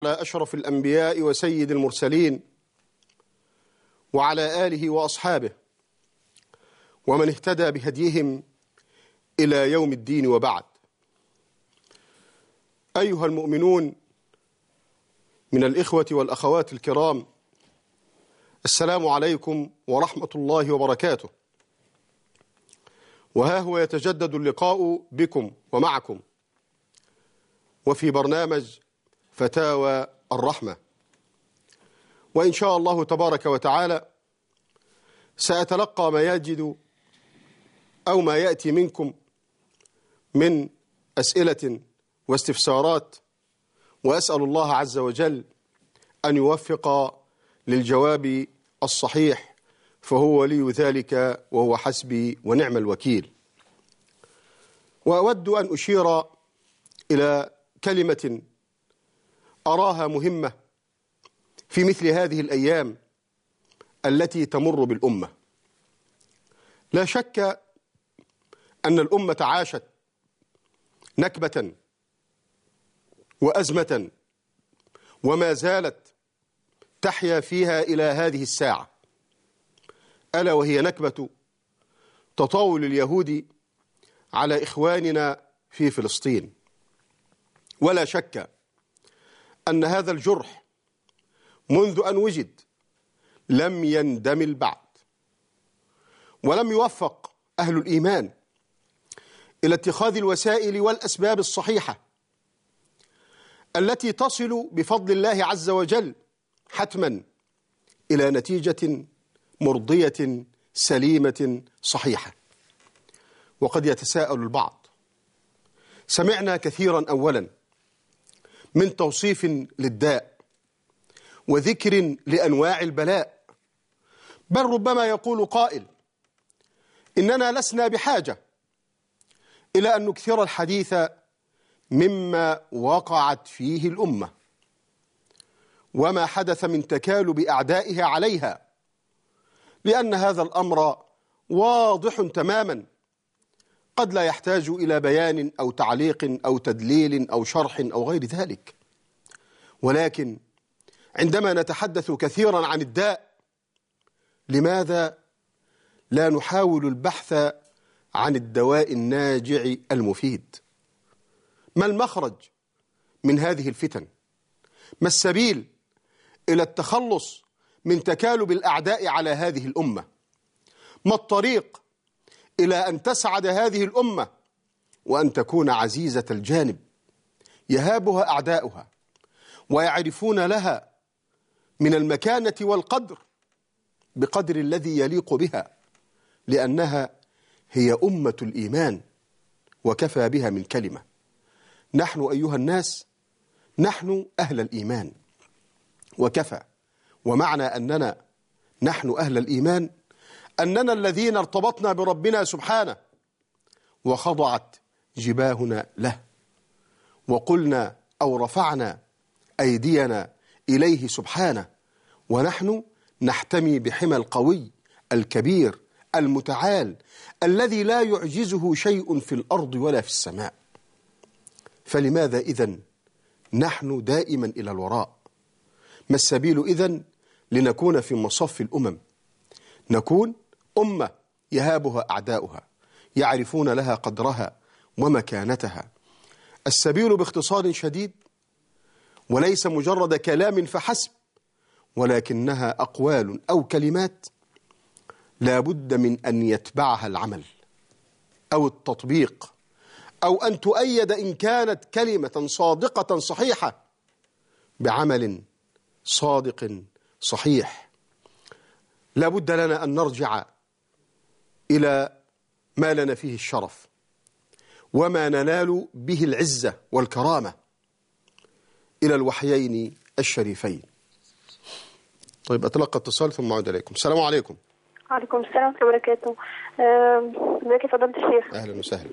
على أشرف الأنبياء وسيد المرسلين وعلى آله وأصحابه ومن اهتدى بهديهم إلى يوم الدين، وبعد. أيها المؤمنون من الإخوة والأخوات الكرام، السلام عليكم ورحمة الله وبركاته. وها هو يتجدد اللقاء بكم ومعكم وفي برنامج فتاوى الرحمة، وإن شاء الله تبارك وتعالى سأتلقى ما يجد أو ما يأتي منكم من أسئلة واستفسارات، وأسأل الله عز وجل أن يوفق للجواب الصحيح، فهو ولي ذلك وهو حسبي ونعم الوكيل. وأود أن أشير إلى كلمة أراها مهمة في مثل هذه الأيام التي تمر بالأمة. لا شك أن الأمة عاشت نكبة وأزمة وما زالت تحيا فيها إلى هذه الساعة، ألا وهي نكبة تطاول اليهود على إخواننا في فلسطين. ولا شك أن هذا الجرح منذ أن وجد لم يندمل بعد، ولم يوفق أهل الإيمان إلى اتخاذ الوسائل والأسباب الصحيحة التي تصل بفضل الله عز وجل حتما إلى نتيجة مرضية سليمة صحيحة. وقد يتساءل البعض، سمعنا كثيرا أولا من توصيف للداء وذكر لأنواع البلاء، بل ربما يقول قائل إننا لسنا بحاجة إلى أن نكثر الحديث مما وقعت فيه الأمة وما حدث من تكالب أعدائها عليها، لأن هذا الأمر واضح تماما، قد لا يحتاج إلى بيان أو تعليق أو تدليل أو شرح أو غير ذلك. ولكن عندما نتحدث كثيرا عن الداء، لماذا لا نحاول البحث عن الدواء الناجع المفيد؟ ما المخرج من هذه الفتن؟ ما السبيل إلى التخلص من تكالب الأعداء على هذه الأمة؟ ما الطريق إلى أن تسعد هذه الأمة وأن تكون عزيزة الجانب يهابها أعداؤها ويعرفون لها من المكانة والقدر بقدر الذي يليق بها، لأنها هي أمة الإيمان وكفى بها من كلمة. نحن أيها الناس نحن أهل الإيمان وكفى. ومعنى أننا نحن أهل الإيمان أننا الذين ارتبطنا بربنا سبحانه وخضعت جباهنا له، وقلنا أو رفعنا أيدينا إليه سبحانه، ونحن نحتمي بحمى القوي الكبير المتعال الذي لا يعجزه شيء في الأرض ولا في السماء. فلماذا إذن نحن دائما إلى الوراء؟ ما السبيل إذن لنكون في مصف الأمم؟ نكون أمة يهابها أعداؤها، يعرفون لها قدرها ومكانتها. السبيل باختصار شديد، وليس مجرد كلام فحسب، ولكنها أقوال أو كلمات لا بد من أن يتبعها العمل أو التطبيق، أو أن تؤيد إن كانت كلمة صادقة صحيحة بعمل صادق صحيح. لا بد لنا أن نرجع إلى ما لنا فيه الشرف وما ننال به العزة والكرامة، إلى الوحيين الشريفين. طيب، أتلقى اتصال ثم أعود إليكم. السلام عليكم. وعليكم السلام ورحمة الله وبركاته. ازيك يا فضيلة الشيخ؟ أهلا وسهلا.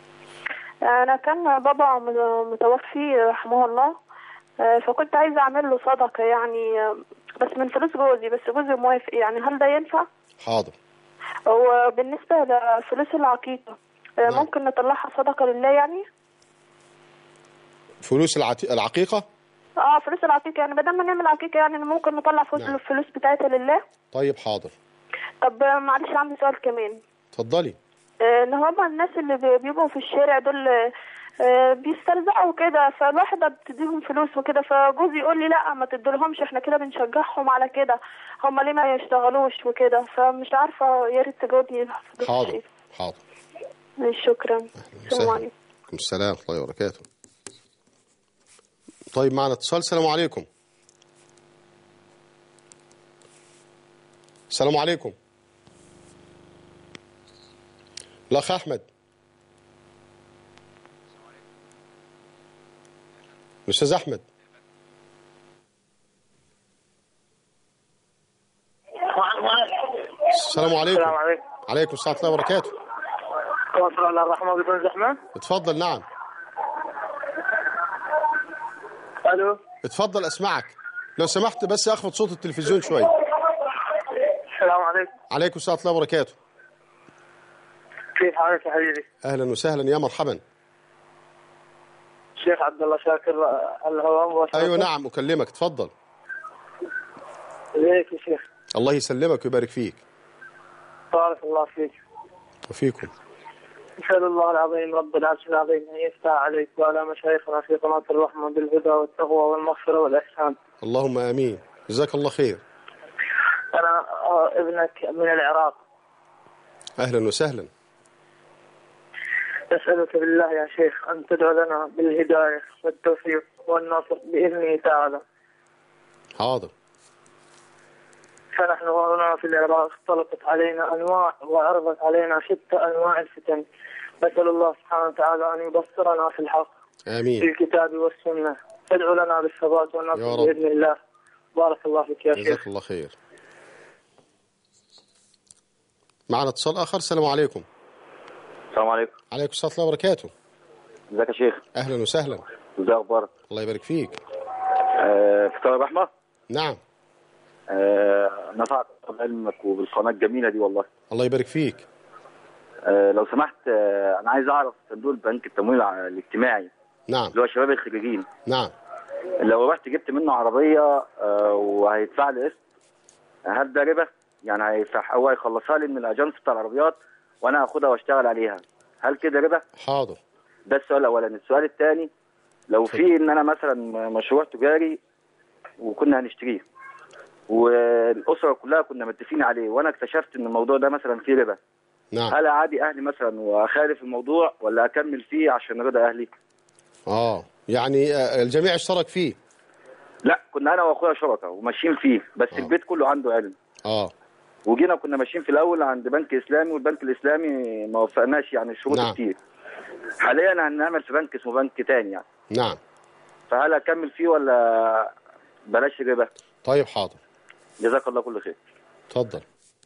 أنا كان بابا متوفي رحمه الله، فكنت عايزة أعمل له صدقة يعني، بس من فلوس جوزي، بس جوزي موافق يعني، هل ده ينفع؟ حاضر. وبالنسبة لفلوس العقيقة ممكن نطلعها صدقة لله يعني؟ فلوس العقيقة؟ فلوس العقيقة يعني بدل ما نعمل عقيقة يعني ممكن نطلع نعم. الفلوس بتاعتها لله. طيب حاضر. طب معلش عندي سؤال كمان. اتفضلي. ان هما الناس اللي بيبقوا في الشارع دول بيسترزقوا كده، فالواحدة بتديهم فلوس وكده، فجوزي يقول لي لا ما تديلهمش، احنا كده بنشجعهم على كده، هما ليه ما يشتغلوش وكده، فمش عارفة، يا ريت تجاوبني. حاضر حاضر. شكرا. السلام عليكم. وعليكم السلام ورحمة الله وبركاته. طيب معنا اتصال. السلام عليكم. السلام عليكم. الأخ أحمد. الأستاذ أحمد. السلام عليكم. السلام عليكم. عليكم السلام ورحمة الله وبركاته. تواصل على الرحمة بدون زحمة. اتفضل. نعم. ألو. اتفضل أسمعك. لو سمحت بس أخفض صوت التلفزيون شوية. السلام عليكم. عليكم السلام ورحمة الله وبركاته. كيف حالك يا حبيبي؟ أهلا وسهلا يا مرحبا. الشيخ عبد الله شاكر الهواء مباشرة. أيوة نعم أكلمك. اتفضل. ازيك يا شيخ؟ الله يسلمك ويبارك فيك. بارك الله فيك. وفيكم. نسأل الله العظيم رب العرش العظيم أن يفتح عليك وعلى مشايخنا في قناة الرحمة بالهدى والتقوى والمغفرة والإحسان. اللهم آمين. جزاك الله خير. أنا ابنك من العراق. أهلا وسهلا. أسألك بالله يا شيخ أن تدعو لنا بالهداية والتوفيق والنصر بإذنه تعالى. حاضر. فنحن هنا في العراق اختلطت علينا أنواع وعرضت علينا شتى أنواع الفتن. نسأل الله سبحانه وتعالى أن يبصرنا في الحق آمين. في الكتاب والسنة. ادعو لنا بالثبات والنصر بإذن الله. بارك الله فيك يا شيخ. جزاك الله خير. معنا اتصال آخر. السلام عليكم. السلام عليكم. عليكم السلام ورحمة الله وبركاته. ازيك يا شيخ؟ أهلا وسهلا. ازي اخبارك؟ الله يبارك فيك. في قناة الرحمة؟ نعم. نفعت بعلمك وبالقناة الجميلة دي والله. الله يبارك فيك. لو سمحت، أنا عايز أعرف صندوق البنك التمويل الاجتماعي. نعم. اللي هو شباب الخريجين. نعم. لو رحت جبت منه عربية وهيدفع لي قسط، هل ده ربا؟ يعني هو هيخلصها لي من الأجانس بتاع العربيات وأنا هاخدها واشتغل عليها، هل كده ربا؟ حاضر. ده السؤال الأولاني. السؤال الثاني، لو في إن أنا مثلا مشروع تجاري وكنا هنشتريه والأسرة كلها كنا متفقين عليه وأنا اكتشفت إن الموضوع ده مثلا فيه ربا، نعم. هل أعادي أهلي مثلا وأخالف الموضوع ولا أكمل فيه عشان رضا أهلي؟ يعني الجميع اشترك فيه؟ لا، كنا أنا وأخويا شركاء وماشيين فيه، بس البيت كله عنده علم. وجينا كنا ماشيين في الأول عند بنك إسلامي، والبنك الإسلامي ما وفقناش يعني شروط كتير. حاليا هنعمل في بنك اسمه بنك تاني يعني. نعم. فهل أكمل فيه ولا بلاش ربا؟ طيب حاضر. جزاك الله كل خير. اتفضل.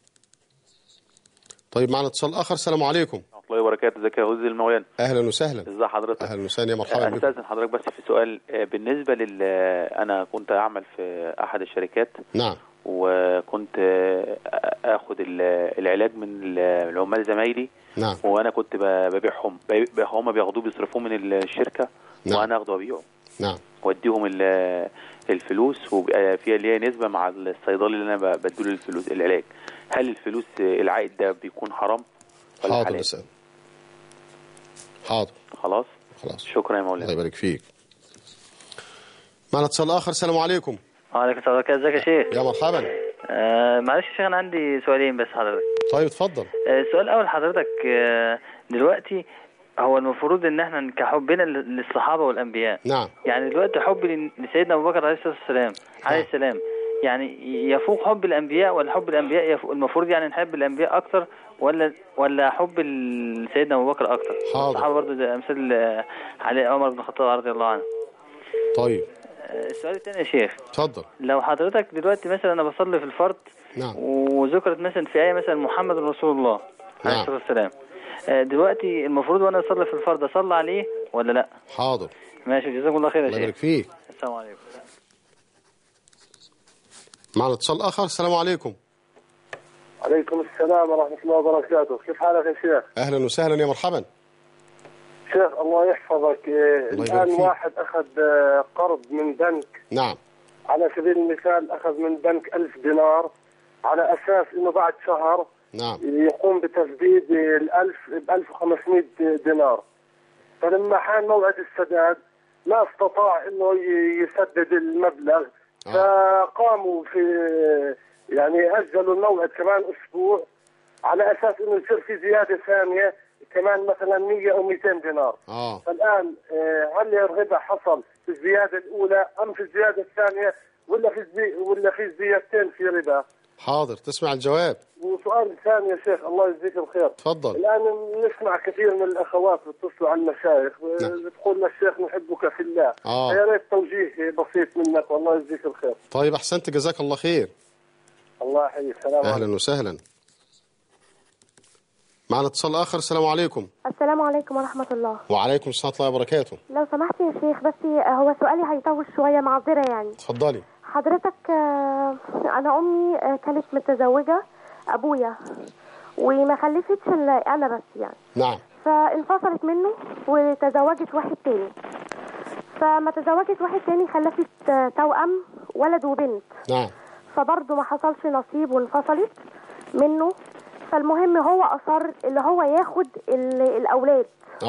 طيب معنا اتصال آخر. السلام عليكم. ورحمة الله وبركاته. ازيك يا هوزي المويان؟ أهلا وسهلا. ازي حضرتك؟ أهلا وسهلا يا مرحبا بك. أستاذن حضرتك بس في سؤال بالنسبة أنا كنت أعمل في أحد الشركات. نعم. وكنت اخد العلاج من العمال زمايلي. نعم. وانا كنت ببيعهم، هم بياخدوه بيصرفوه من الشركه. نعم. وانا اخده وابيعه. نعم. واديهم الفلوس، وبقى فيها اللي هي نسبه مع الصيدلي اللي انا بديله الفلوس العلاج. هل الفلوس العائد ده بيكون حرام ولا حاضر حلال؟ نسأل. حاضر. خلاص. شكرا يا مولانا. الله يبارك فيك. معنا اتصال آخر. السلام عليكم. وعليكم السلام ورحمة الله. ازيك يا شيخ؟ يا مرحبا. معلش يا شيخ، انا عندي سؤالين بس حضرتك. طيب اتفضل. السؤال الاول حضرتك، دلوقتي هو المفروض ان احنا كحبنا للصحابه والانبياء. نعم. يعني دلوقتي حب لسيدنا ابو بكر عليه الصلاه والسلام عليه السلام يعني يفوق حب الانبياء، ولا حب الانبياء المفروض يعني نحب الانبياء اكتر، ولا حب سيدنا ابو بكر اكتر؟ حاضر. الصحابه برضه زي امثال علي عمر بن الخطاب رضي الله عنه. طيب. السؤال الثاني يا شيخ. اتفضل. لو حضرتك دلوقتي مثلا انا بصلي في الفرض. نعم. وذكرت مثلا في آية مثلا محمد رسول الله عليه الصلاة والسلام. دلوقتي المفروض وانا اصلي في الفرض اصلي عليه ولا لا؟ حاضر. ماشي، جزاكم الله خير يا شيخ. الله يبارك فيك. السلام عليكم. معنا اتصال آخر. السلام عليكم. عليكم السلام ورحمة الله وبركاته. كيف حالك يا شيخ؟ أهلا وسهلا يا مرحبا. شيخ الله يحفظك. الآن واحد أخذ قرض من بنك. نعم. على سبيل المثال أخذ من بنك 1000 دينار على أساس إنه بعد شهر نعم يقوم بتسديد ال1000 ب 1500 دينار. فلما حان موعد السداد ما استطاع إنه يسدد المبلغ. فقاموا في يعني أجلوا الموعد كمان أسبوع على أساس إنه يصير في زيادة ثانية كمان مثلا 100 أو 200 دينار. فالآن هل الربا حصل في الزيادة الأولى أم في الزيادة الثانية ولا في زيادتين في ربا؟ حاضر، تسمع الجواب. وسؤال ثاني يا شيخ الله يجزيك الخير. تفضل. الآن نسمع كثير من الأخوات بتصلوا على المشايخ بتقول للشيخ نحبك في الله. يا ريت توجيه بسيط منك والله يجزيك الخير. طيب أحسنت، جزاك الله خير. الله يحييك. السلام عليكم. أهلا وسهلا. معنا اتصال آخر. السلام عليكم. السلام عليكم ورحمة الله. وعليكم السلام ورحمة الله وبركاته. لو سمحت يا شيخ بس هو سؤالي هيطول شوية، معذرة يعني. اتفضلي. حضرتك أنا أمي كانت متزوجة أبويا وما خلفتش إلا أنا بس يعني. نعم. فانفصلت منه وتزوجت واحد تاني. فما تزوجت واحد تاني خلفت توأم ولد وبنت. نعم. فبرضه ما حصلش نصيب وانفصلت منه. فالمهم هو أصر اللي هو ياخد الأولاد.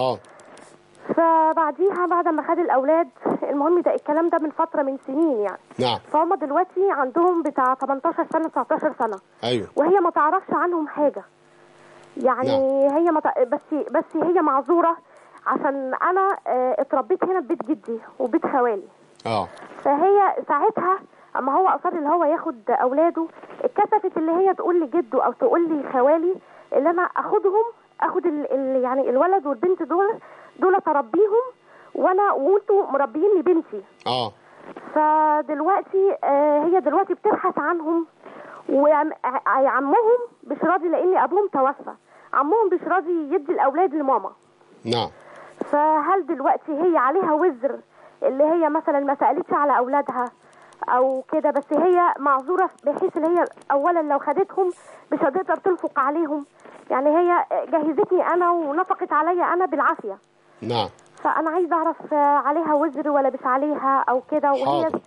فبعديها بعد ما خد الأولاد، المهم ده الكلام ده من فترة من سنين يعني. نعم. فهم دلوقتي عندهم بتاع 18 سنة 19 سنة. أيوه. وهي ما تعرفش عنهم حاجة يعني. نعم. هي بس هي معذورة عشان أنا اتربيت هنا ببيت جدي وبيت خوالي. فهي ساعتها اما هو اصر اللي هو ياخد اولاده، اتكسفت اللي هي تقول لي جده او تقول لي خوالي اللي انا اخد يعني الولد والبنت دول تربيهم وانتوا مربيين بنتي. فدلوقتي هي دلوقتي بتبحث عنهم، وعمهم مش راضي لان ابوهم توفى. عمهم مش راضي يدي الاولاد لماما. نعم. فهل دلوقتي هي عليها وزر اللي هي مثلا ما سالتش على اولادها او كده، بس هي معذوره بحيث ان هي اولا لو خدتهم مش هتقدر تنفق عليهم يعني. هي جهزتني انا ونفقت عليا انا بالعافيه. نعم. فانا عايزه اعرف عليها وزر ولا مش عليها او كده. وهي حاضر.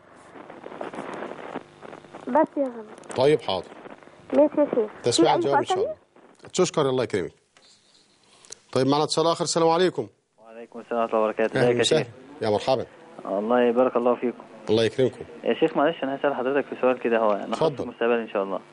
بس يا زلمه. طيب حاضر. ماشي يا شيخ. تسمع الجواب ان شاء الله. تشكر، الله يكرمك. طيب معنا اتصال اخر. السلام عليكم. وعليكم السلام ورحمه الله وبركاته. ازيك يا شيخ؟ يا مرحبا. الله يبارك الله فيكم. الله يكرمكم يا شيخ. معلش انا هسأل حضرتك في سؤال كده، هو اتفضل. المستقبل ان شاء الله.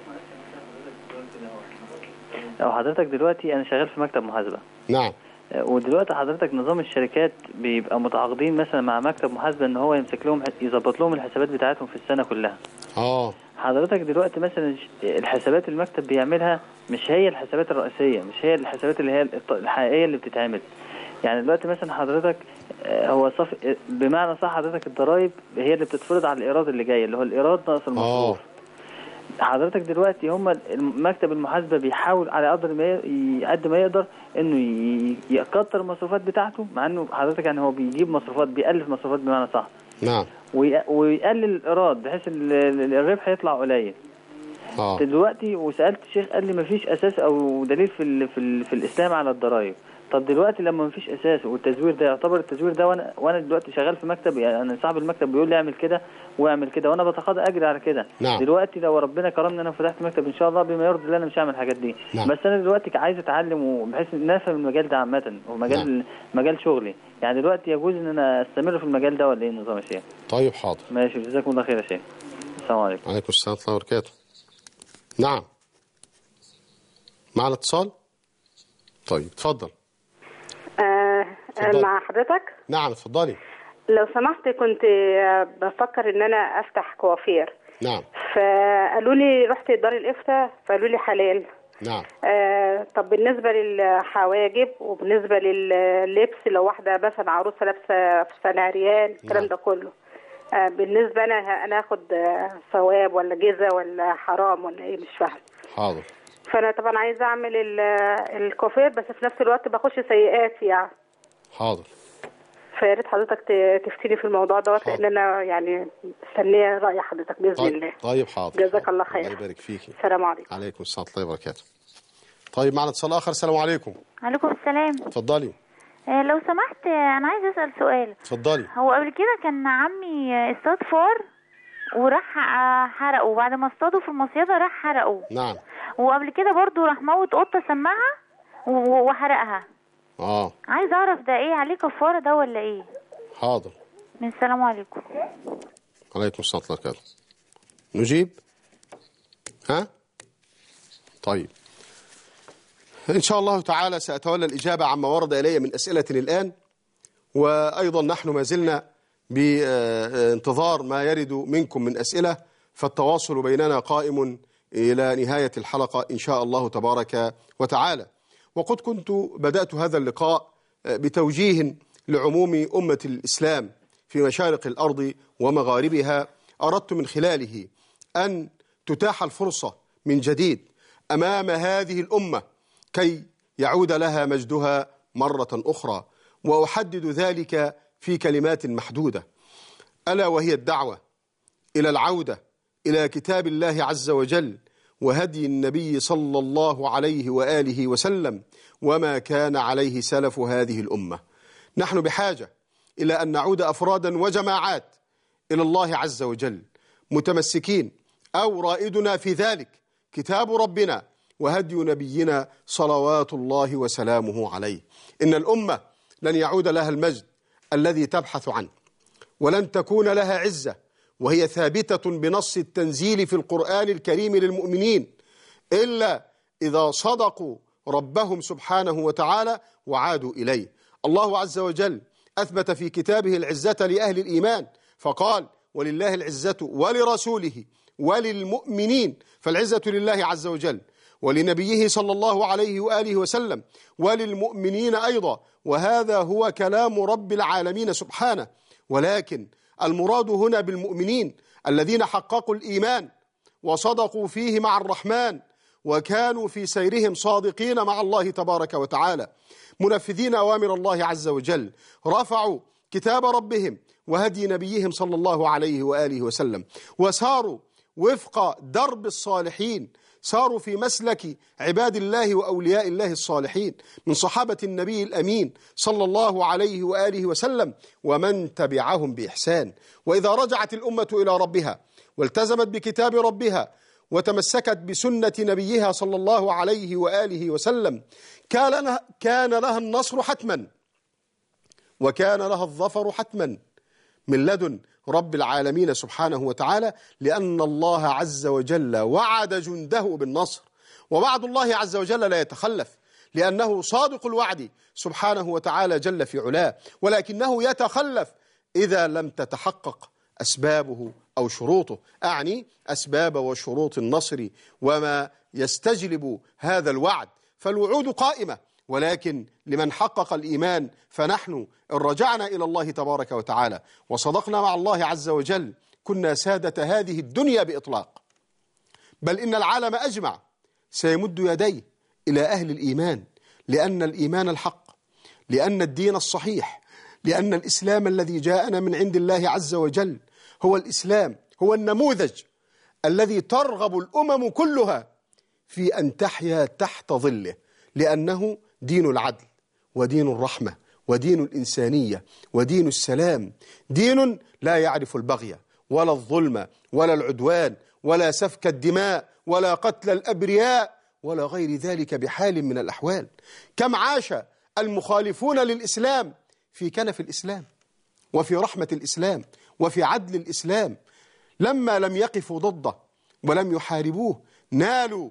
لو حضرتك دلوقتي انا شغال في مكتب محاسبه. نعم. ودلوقتي حضرتك نظام الشركات بيبقى متعاقدين مثلا مع مكتب محاسبه ان هو يمسك لهم يظبط لهم الحسابات بتاعتهم في السنه كلها. حضرتك دلوقتي مثلا الحسابات المكتب بيعملها مش هي الحسابات الرئيسيه، مش هي الحسابات اللي هي الحقيقيه اللي بتتعمل. يعني دلوقتي مثلا حضرتك هو بمعنى صح حضرتك الضرايب هي اللي بتتفرض على الايراد اللي جاي اللي هو الايراد ناقص المصروف. حضرتك دلوقتي هم مكتب المحاسبه بيحاول على قد ما يقدر انه يكتر المصروفات بتاعته، مع انه حضرتك يعني هو بيجيب مصروفات بيألف مصروفات بمعنى صح. نعم. ويقلل الايراد بحيث الربح يطلع قليل. دلوقتي وسالت الشيخ قال لي مفيش اساس او دليل في الاسلام على الضرايب. طب دلوقتي لما مفيش اساس والتزوير ده يعتبر التزوير ده، وانا دلوقتي شغال في مكتب يعني انا صاحب المكتب بيقول لي اعمل كده واعمل كده وانا بتقاضى اجري على كده. نعم. دلوقتي لو ربنا كرمني انا فتحت مكتب ان شاء الله بما يرضي الله انا مش هعمل الحاجات دي. نعم. بس انا دلوقتي عايز اتعلم وبحيث ان افهم المجال ده عامه ومجال مجال شغلي. يعني دلوقتي يجوز ان انا استمر في المجال ده ولا ايه النظام يا شيخ؟ طيب حاضر. ماشي، جزاكم الله خير يا شيخ. السلام عليكم. وعليكم السلام ورحمه الله وبركاته. نعم. معنا اتصال. طيب اتفضل. مع حضرتك. نعم اتفضلي. لو سمحت كنت بفكر ان انا افتح كوافير. نعم. فقالوا لي رحت دار الافتاء فقالوا لي حلال. نعم. طب بالنسبه للحواجب وبالنسبه لللبس لو واحده مثلا عروسه لابسه فستان عريان الكلام ده كله، بالنسبه انا اخد ثواب ولا جزا ولا حرام ولا ايه مش فاهم. حاضر. فانا طبعا عايزه اعمل الكوافير بس في نفس الوقت بخش سيئات يعني. حاضر. فيا ريت حضرتك تفتيني في الموضوع دوت لان انا يعني مستنيه راي حضرتك باذن الله. طيب حاضر. جزاك الله خير. الله يبارك فيكي. السلام عليكم. عليكم السلام ورحمه الله وبركاته. طيب معنا اتصال اخر. السلام عليكم. عليكم السلام. اتفضلي. لو سمحت انا عايز اسال سؤال. اتفضلي. هو قبل كده كان عمي اصطاد فار وراح حرقه، وبعد ما اصطاده في المصيده راح حرقه. نعم. وقبل كده برضو راح موت قطه سماها وحرقها. عايز اعرف ده ايه عليه كفاره ده ولا ايه؟ حاضر. من السلام عليكم. عليكم السلام ورحمة الله وبركاته. نجيب؟ ها؟ طيب. إن شاء الله تعالى سأتولى الإجابة عما ورد إلي من أسئلة الآن، وأيضا نحن ما زلنا بانتظار ما يرد منكم من أسئلة، فالتواصل بيننا قائم إلى نهاية الحلقة إن شاء الله تبارك وتعالى. وقد كنت بدأت هذا اللقاء بتوجيه لعموم أمة الإسلام في مشارق الأرض ومغاربها، أردت من خلاله أن تتاح الفرصة من جديد أمام هذه الأمة كي يعود لها مجدها مرة أخرى، وأحدد ذلك في كلمات محدودة، ألا وهي الدعوة إلى العودة إلى كتاب الله عز وجل وهدي النبي صلى الله عليه وآله وسلم وما كان عليه سلف هذه الأمة. نحن بحاجة إلى أن نعود أفرادا وجماعات إلى الله عز وجل متمسكين، أو رائدنا في ذلك كتاب ربنا وهدي نبينا صلوات الله وسلامه عليه. إن الأمة لن يعود لها المجد الذي تبحث عنه، ولن تكون لها عزة وهي ثابتة بنص التنزيل في القرآن الكريم للمؤمنين إلا إذا صدقوا ربهم سبحانه وتعالى وعادوا إليه. الله عز وجل أثبت في كتابه العزة لأهل الإيمان فقال: ولله العزة ولرسوله وللمؤمنين. فالعزة لله عز وجل ولنبيه صلى الله عليه وآله وسلم وللمؤمنين أيضا، وهذا هو كلام رب العالمين سبحانه. ولكن المراد هنا بالمؤمنين الذين حققوا الإيمان وصدقوا فيه مع الرحمن، وكانوا في سيرهم صادقين مع الله تبارك وتعالى، منفذين أوامر الله عز وجل، رفعوا كتاب ربهم وهدي نبيهم صلى الله عليه وآله وسلم، وساروا وفق درب الصالحين، ساروا في مسلك عباد الله وأولياء الله الصالحين من صحابة النبي الأمين صلى الله عليه وآله وسلم ومن تبعهم بإحسان. وإذا رجعت الأمة إلى ربها والتزمت بكتاب ربها وتمسكت بسنة نبيها صلى الله عليه وآله وسلم كان لها النصر حتما، وكان لها الظفر حتما من لدن رب العالمين سبحانه وتعالى، لأن الله عز وجل وعد جنده بالنصر، ووعد الله عز وجل لا يتخلف لأنه صادق الوعد سبحانه وتعالى جل في علاه، ولكنه يتخلف إذا لم تتحقق أسبابه أو شروطه، أعني أسباب وشروط النصر وما يستجلب هذا الوعد. فالوعود قائمة، ولكن لمن حقق الإيمان فنحن إن رجعنا إلى الله تبارك وتعالى وصدقنا مع الله عز وجل كنا سادة هذه الدنيا بإطلاق، بل إن العالم أجمع سيمد يديه إلى أهل الإيمان، لأن الإيمان الحق، لأن الدين الصحيح، لأن الإسلام الذي جاءنا من عند الله عز وجل هو الإسلام، هو النموذج الذي ترغب الأمم كلها في أن تحيا تحت ظله، لأنه دين العدل ودين الرحمة ودين الإنسانية ودين السلام، دين لا يعرف البغي ولا الظلم ولا العدوان ولا سفك الدماء ولا قتل الأبرياء ولا غير ذلك بحال من الأحوال. كم عاش المخالفون للإسلام في كنف الإسلام وفي رحمة الإسلام وفي عدل الإسلام، لما لم يقفوا ضده ولم يحاربوه نالوا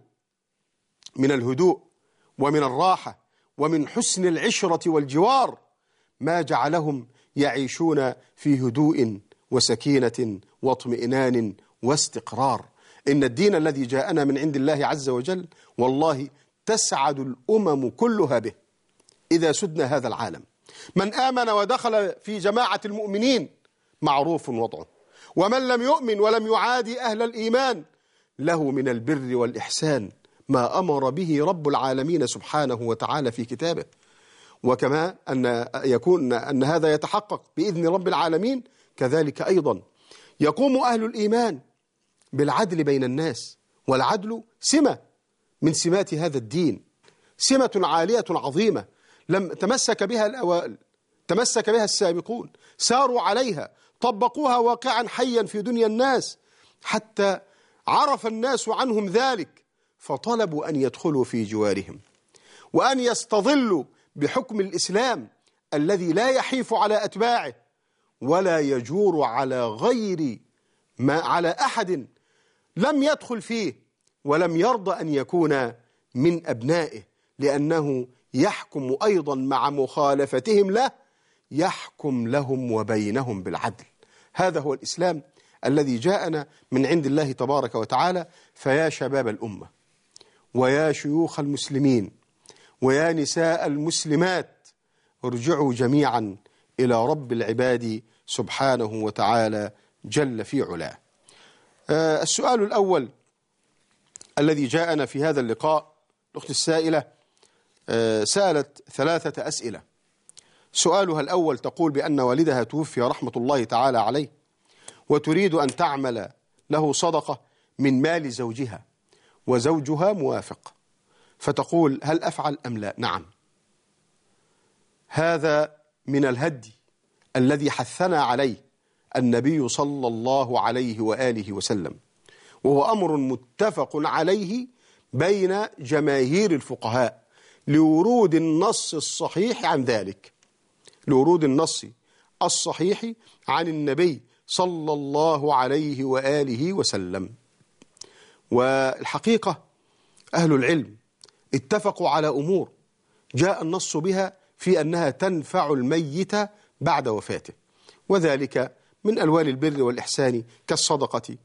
من الهدوء ومن الراحة ومن حسن العشرة والجوار ما جعلهم يعيشون في هدوء وسكينة واطمئنان واستقرار. إن الدين الذي جاءنا من عند الله عز وجل والله تسعد الأمم كلها به إذا سدنا هذا العالم. من آمن ودخل في جماعة المؤمنين معروف وضعه، ومن لم يؤمن ولم يعادي أهل الإيمان له من البر والإحسان ما أمر به رب العالمين سبحانه وتعالى في كتابه. وكما أن هذا يتحقق بإذن رب العالمين، كذلك أيضا يقوم أهل الإيمان بالعدل بين الناس، والعدل سمة من سمات هذا الدين، سمة عالية عظيمة لم تمسك بها الأوائل، تمسك بها السابقون، ساروا عليها، طبقوها واقعا حيا في دنيا الناس، حتى عرف الناس عنهم ذلك فطلبوا أن يدخلوا في جوارهم وأن يستظلوا بحكم الإسلام الذي لا يحيف على أتباعه ولا يجور على غير ما على أحد لم يدخل فيه ولم يرضى أن يكون من أبنائه، لأنه يحكم أيضا مع مخالفتهم له، يحكم لهم وبينهم بالعدل. هذا هو الإسلام الذي جاءنا من عند الله تبارك وتعالى. فيا شباب الأمة ويا شيوخ المسلمين ويا نساء المسلمات، ارجعوا جميعا إلى رب العباد سبحانه وتعالى جل في علاه. السؤال الأول الذي جاءنا في هذا اللقاء، الأخت السائلة سألت 3 أسئلة. سؤالها الأول تقول بأن والدها توفي رحمة الله تعالى عليه، وتريد أن تعمل له صدقة من مال زوجها، وزوجها موافق، فتقول هل أفعل أم لا؟ نعم، هذا من الهدي الذي حثنا عليه النبي صلى الله عليه وآله وسلم، وهو أمر متفق عليه بين جماهير الفقهاء لورود النص الصحيح عن ذلك، لورود النص الصحيح عن النبي صلى الله عليه وآله وسلم. والحقيقة أهل العلم اتفقوا على أمور جاء النص بها في أنها تنفع الميت بعد وفاته، وذلك من ألوان البر والإحسان كالصدقة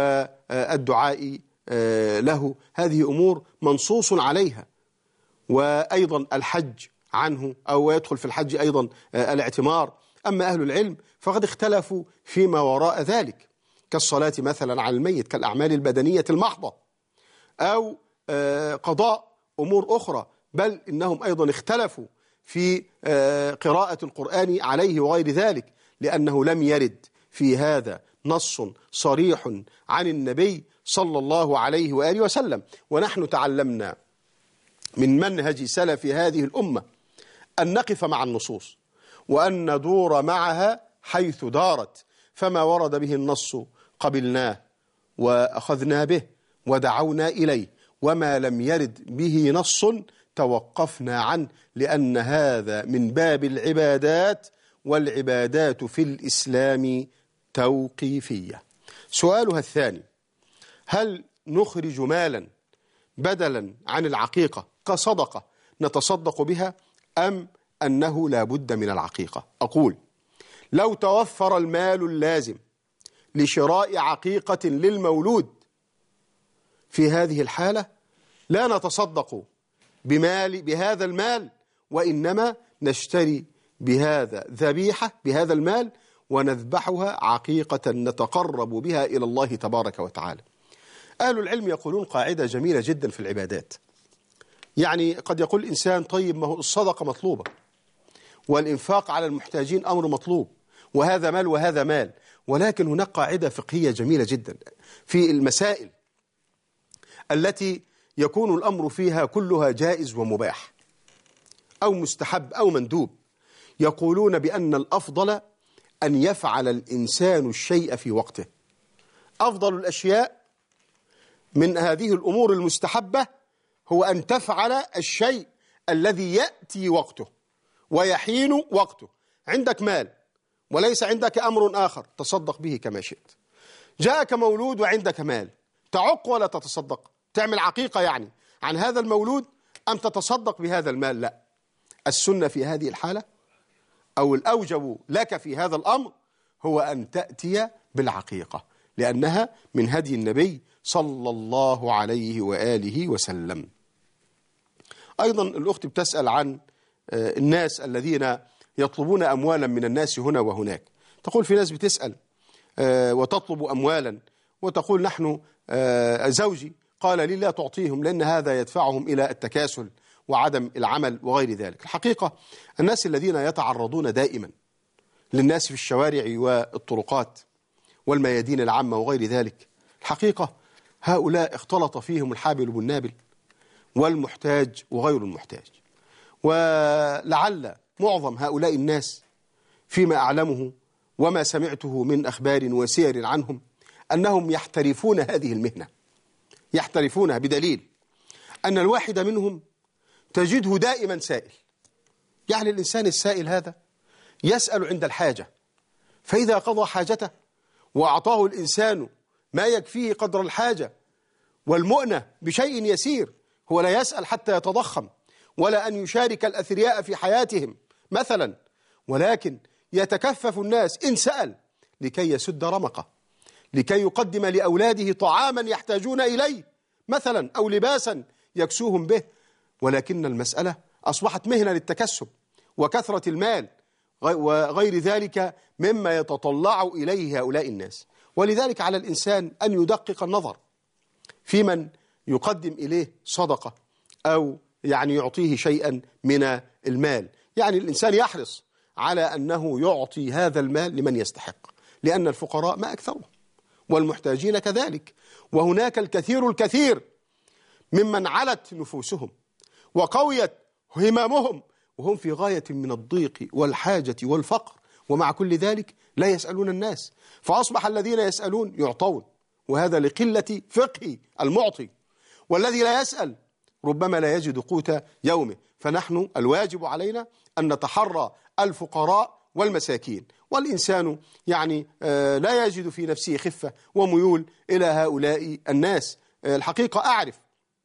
والدعاء له، هذه أمور منصوص عليها. وأيضا الحج عنه أو يدخل في الحج أيضا الاعتمار. أما أهل العلم فقد اختلفوا فيما وراء ذلك كالصلاة مثلا على الميت، كالأعمال البدنية المحضة، أو قضاء أمور أخرى، بل إنهم أيضا اختلفوا في قراءة القرآن عليه وغير ذلك، لأنه لم يرد في هذا نص صريح عن النبي صلى الله عليه وآله وسلم. ونحن تعلمنا من منهج سلف هذه الأمة أن نقف مع النصوص وأن ندور معها حيث دارت، فما ورد به النص قبلناه وأخذنا به ودعونا إليه، وما لم يرد به نص توقفنا عنه، لأن هذا من باب العبادات، والعبادات في الإسلام توقيفية. سؤالها الثاني: هل نخرج مالا بدلا عن العقيقة كصدقة نتصدق بها، أم أنه لا بد من العقيقة؟ أقول: لو توفر المال اللازم لشراء عقيقة للمولود، في هذه الحالة لا نتصدق بهذا المال، وإنما نشتري بهذا ذبيحة بهذا المال ونذبحها عقيقة نتقرب بها إلى الله تبارك وتعالى. أهل العلم يقولون قاعدة جميلة جدا في العبادات. يعني قد يقول الإنسان: طيب، ما هو الصدقة مطلوبة والإنفاق على المحتاجين أمر مطلوب، وهذا مال وهذا مال، ولكن هناك قاعدة فقهية جميلة جدا في المسائل التي يكون الأمر فيها كلها جائز ومباح أو مستحب أو مندوب. يقولون بأن الأفضل أن يفعل الإنسان الشيء في وقته. أفضل الأشياء من هذه الأمور المستحبة هو أن تفعل الشيء الذي يأتي وقته ويحين وقته. عندك مال وليس عندك أمر آخر، تصدق به كما شئت. جاءك مولود وعندك مال، تعق ولا تتصدق؟ تعمل عقيقة يعني عن هذا المولود أم تتصدق بهذا المال؟ لا، السنة في هذه الحالة أو الأوجب لك في هذا الأمر هو أن تأتي بالعقيقة، لأنها من هدي النبي صلى الله عليه وآله وسلم. أيضا الأخت بتسأل عن الناس الذين يطلبون أموالا من الناس هنا وهناك. تقول: في ناس بتسأل وتطلب أموالا وتقول: نحن زوجي قال لي لا تعطيهم لأن هذا يدفعهم إلى التكاسل وعدم العمل وغير ذلك. الحقيقة الناس الذين يتعرضون دائما للناس في الشوارع والطرقات والميادين العامة وغير ذلك، الحقيقة هؤلاء اختلط فيهم الحابل بالنابل والمحتاج وغير المحتاج. ولعل معظم هؤلاء الناس فيما أعلمه وما سمعته من أخبار وسير عنهم أنهم يحترفون هذه المهنة، يحترفونها، بدليل أن الواحد منهم تجده دائما سائل. يعني الإنسان السائل هذا يسأل عند الحاجة، فإذا قضى حاجته وأعطاه الإنسان ما يكفيه قدر الحاجة والمؤنة بشيء يسير، هو لا يسأل حتى يتضخم ولا أن يشارك الأثرياء في حياتهم مثلا، ولكن يتكفف الناس إن سأل لكي يسد رمقه، لكي يقدم لأولاده طعاما يحتاجون إليه مثلا أو لباسا يكسوهم به. ولكن المسألة أصبحت مهنة للتكسب وكثرة المال وغير ذلك مما يتطلع إليه هؤلاء الناس. ولذلك على الإنسان أن يدقق النظر في من يقدم إليه صدقة أو يعني يعطيه شيئا من المال. يعني الإنسان يحرص على أنه يعطي هذا المال لمن يستحق، لأن الفقراء ما أكثرهم والمحتاجين كذلك، وهناك الكثير ممن علت نفوسهم وقويت همامهم وهم في غاية من الضيق والحاجة والفقر، ومع كل ذلك لا يسألون الناس، فأصبح الذين يسألون يعطون، وهذا لقلة فقه المعطي، والذي لا يسأل ربما لا يجد قوت يومه. فنحن الواجب علينا أن نتحرى الفقراء والمساكين، والإنسان يعني لا يجد في نفسه خفة وميول إلى هؤلاء الناس. الحقيقة أعرف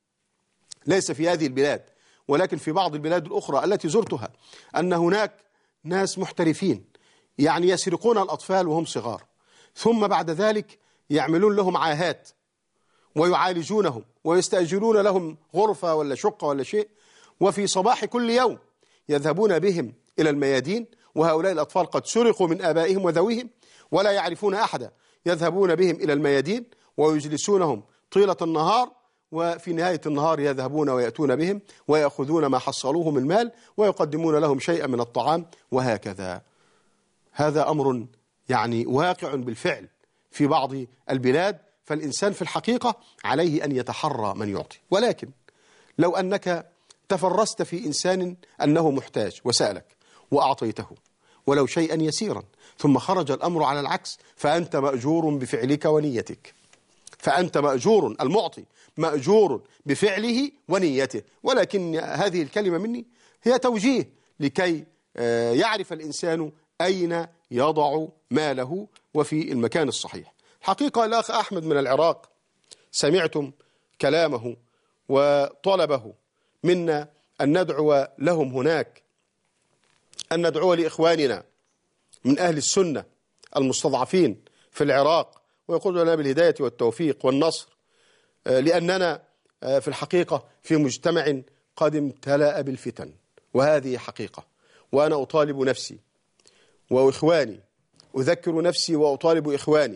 ليس في هذه البلاد ولكن في بعض البلاد الأخرى التي زرتها أن هناك ناس محترفين يعني يسرقون الأطفال وهم صغار، ثم بعد ذلك يعملون لهم عاهات ويعالجونهم ويستأجرون لهم غرفة ولا شقة ولا شيء، وفي صباح كل يوم يذهبون بهم إلى الميادين، وهؤلاء الأطفال قد سرقوا من آبائهم وذويهم ولا يعرفون أحدا، يذهبون بهم إلى الميادين ويجلسونهم طيلة النهار، وفي نهاية النهار يذهبون ويأتون بهم ويأخذون ما حصلوه من مال ويقدمون لهم شيئا من الطعام، وهكذا. هذا أمر يعني واقع بالفعل في بعض البلاد. فالإنسان في الحقيقة عليه أن يتحرى من يعطي. ولكن لو أنك تفرست في إنسان أنه محتاج وسألك وأعطيته ولو شيئا يسيرا، ثم خرج الأمر على العكس، فأنت مأجور بفعلك ونيتك، فأنت مأجور، المعطي مأجور بفعله ونيته. ولكن هذه الكلمة مني هي توجيه لكي يعرف الإنسان أين يضع ماله وفي المكان الصحيح. حقيقة الأخ أحمد من العراق سمعتم كلامه وطلبه منا أن ندعو لهم هناك، أن ندعو لإخواننا من أهل السنة المستضعفين في العراق، ويقول لنا بالهداية والتوفيق والنصر، لأننا في الحقيقة في مجتمع قد امتلأ بالفتن، وهذه حقيقة. وأنا أطالب نفسي وإخواني، أذكر نفسي وأطالب إخواني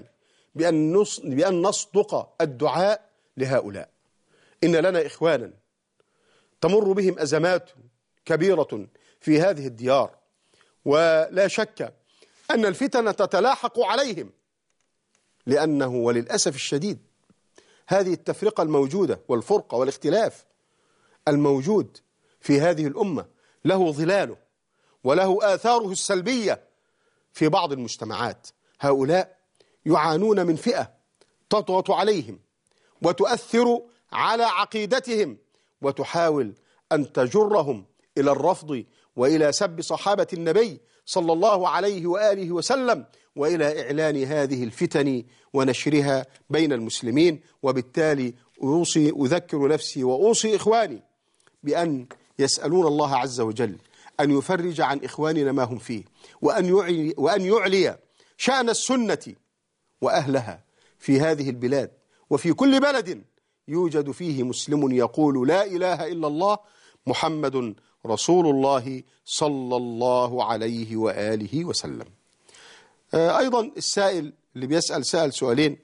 بأن نصدق الدعاء لهؤلاء. إن لنا إخوانا تمر بهم أزمات كبيرة في هذه الديار، ولا شك أن الفتن تتلاحق عليهم، لأنه وللأسف الشديد هذه التفرقة الموجودة والفرقة والاختلاف الموجود في هذه الأمة له ظلاله وله آثاره السلبية في بعض المجتمعات. هؤلاء يعانون من فئة تضغط عليهم وتؤثر على عقيدتهم وتحاول أن تجرهم إلى الرفض وإلى سب صحابة النبي صلى الله عليه وآله وسلم، وإلى إعلان هذه الفتن ونشرها بين المسلمين. وبالتالي أذكر نفسي وأوصي إخواني بأن يسألون الله عز وجل أن يفرج عن إخواننا ما هم فيه، وأن يعلي شأن السنة وأهلها في هذه البلاد، وفي كل بلد يوجد فيه مسلم يقول لا إله إلا الله محمد رسول الله صلى الله عليه وآله وسلم. أيضا السائل اللي بيسأل سأل سؤالين،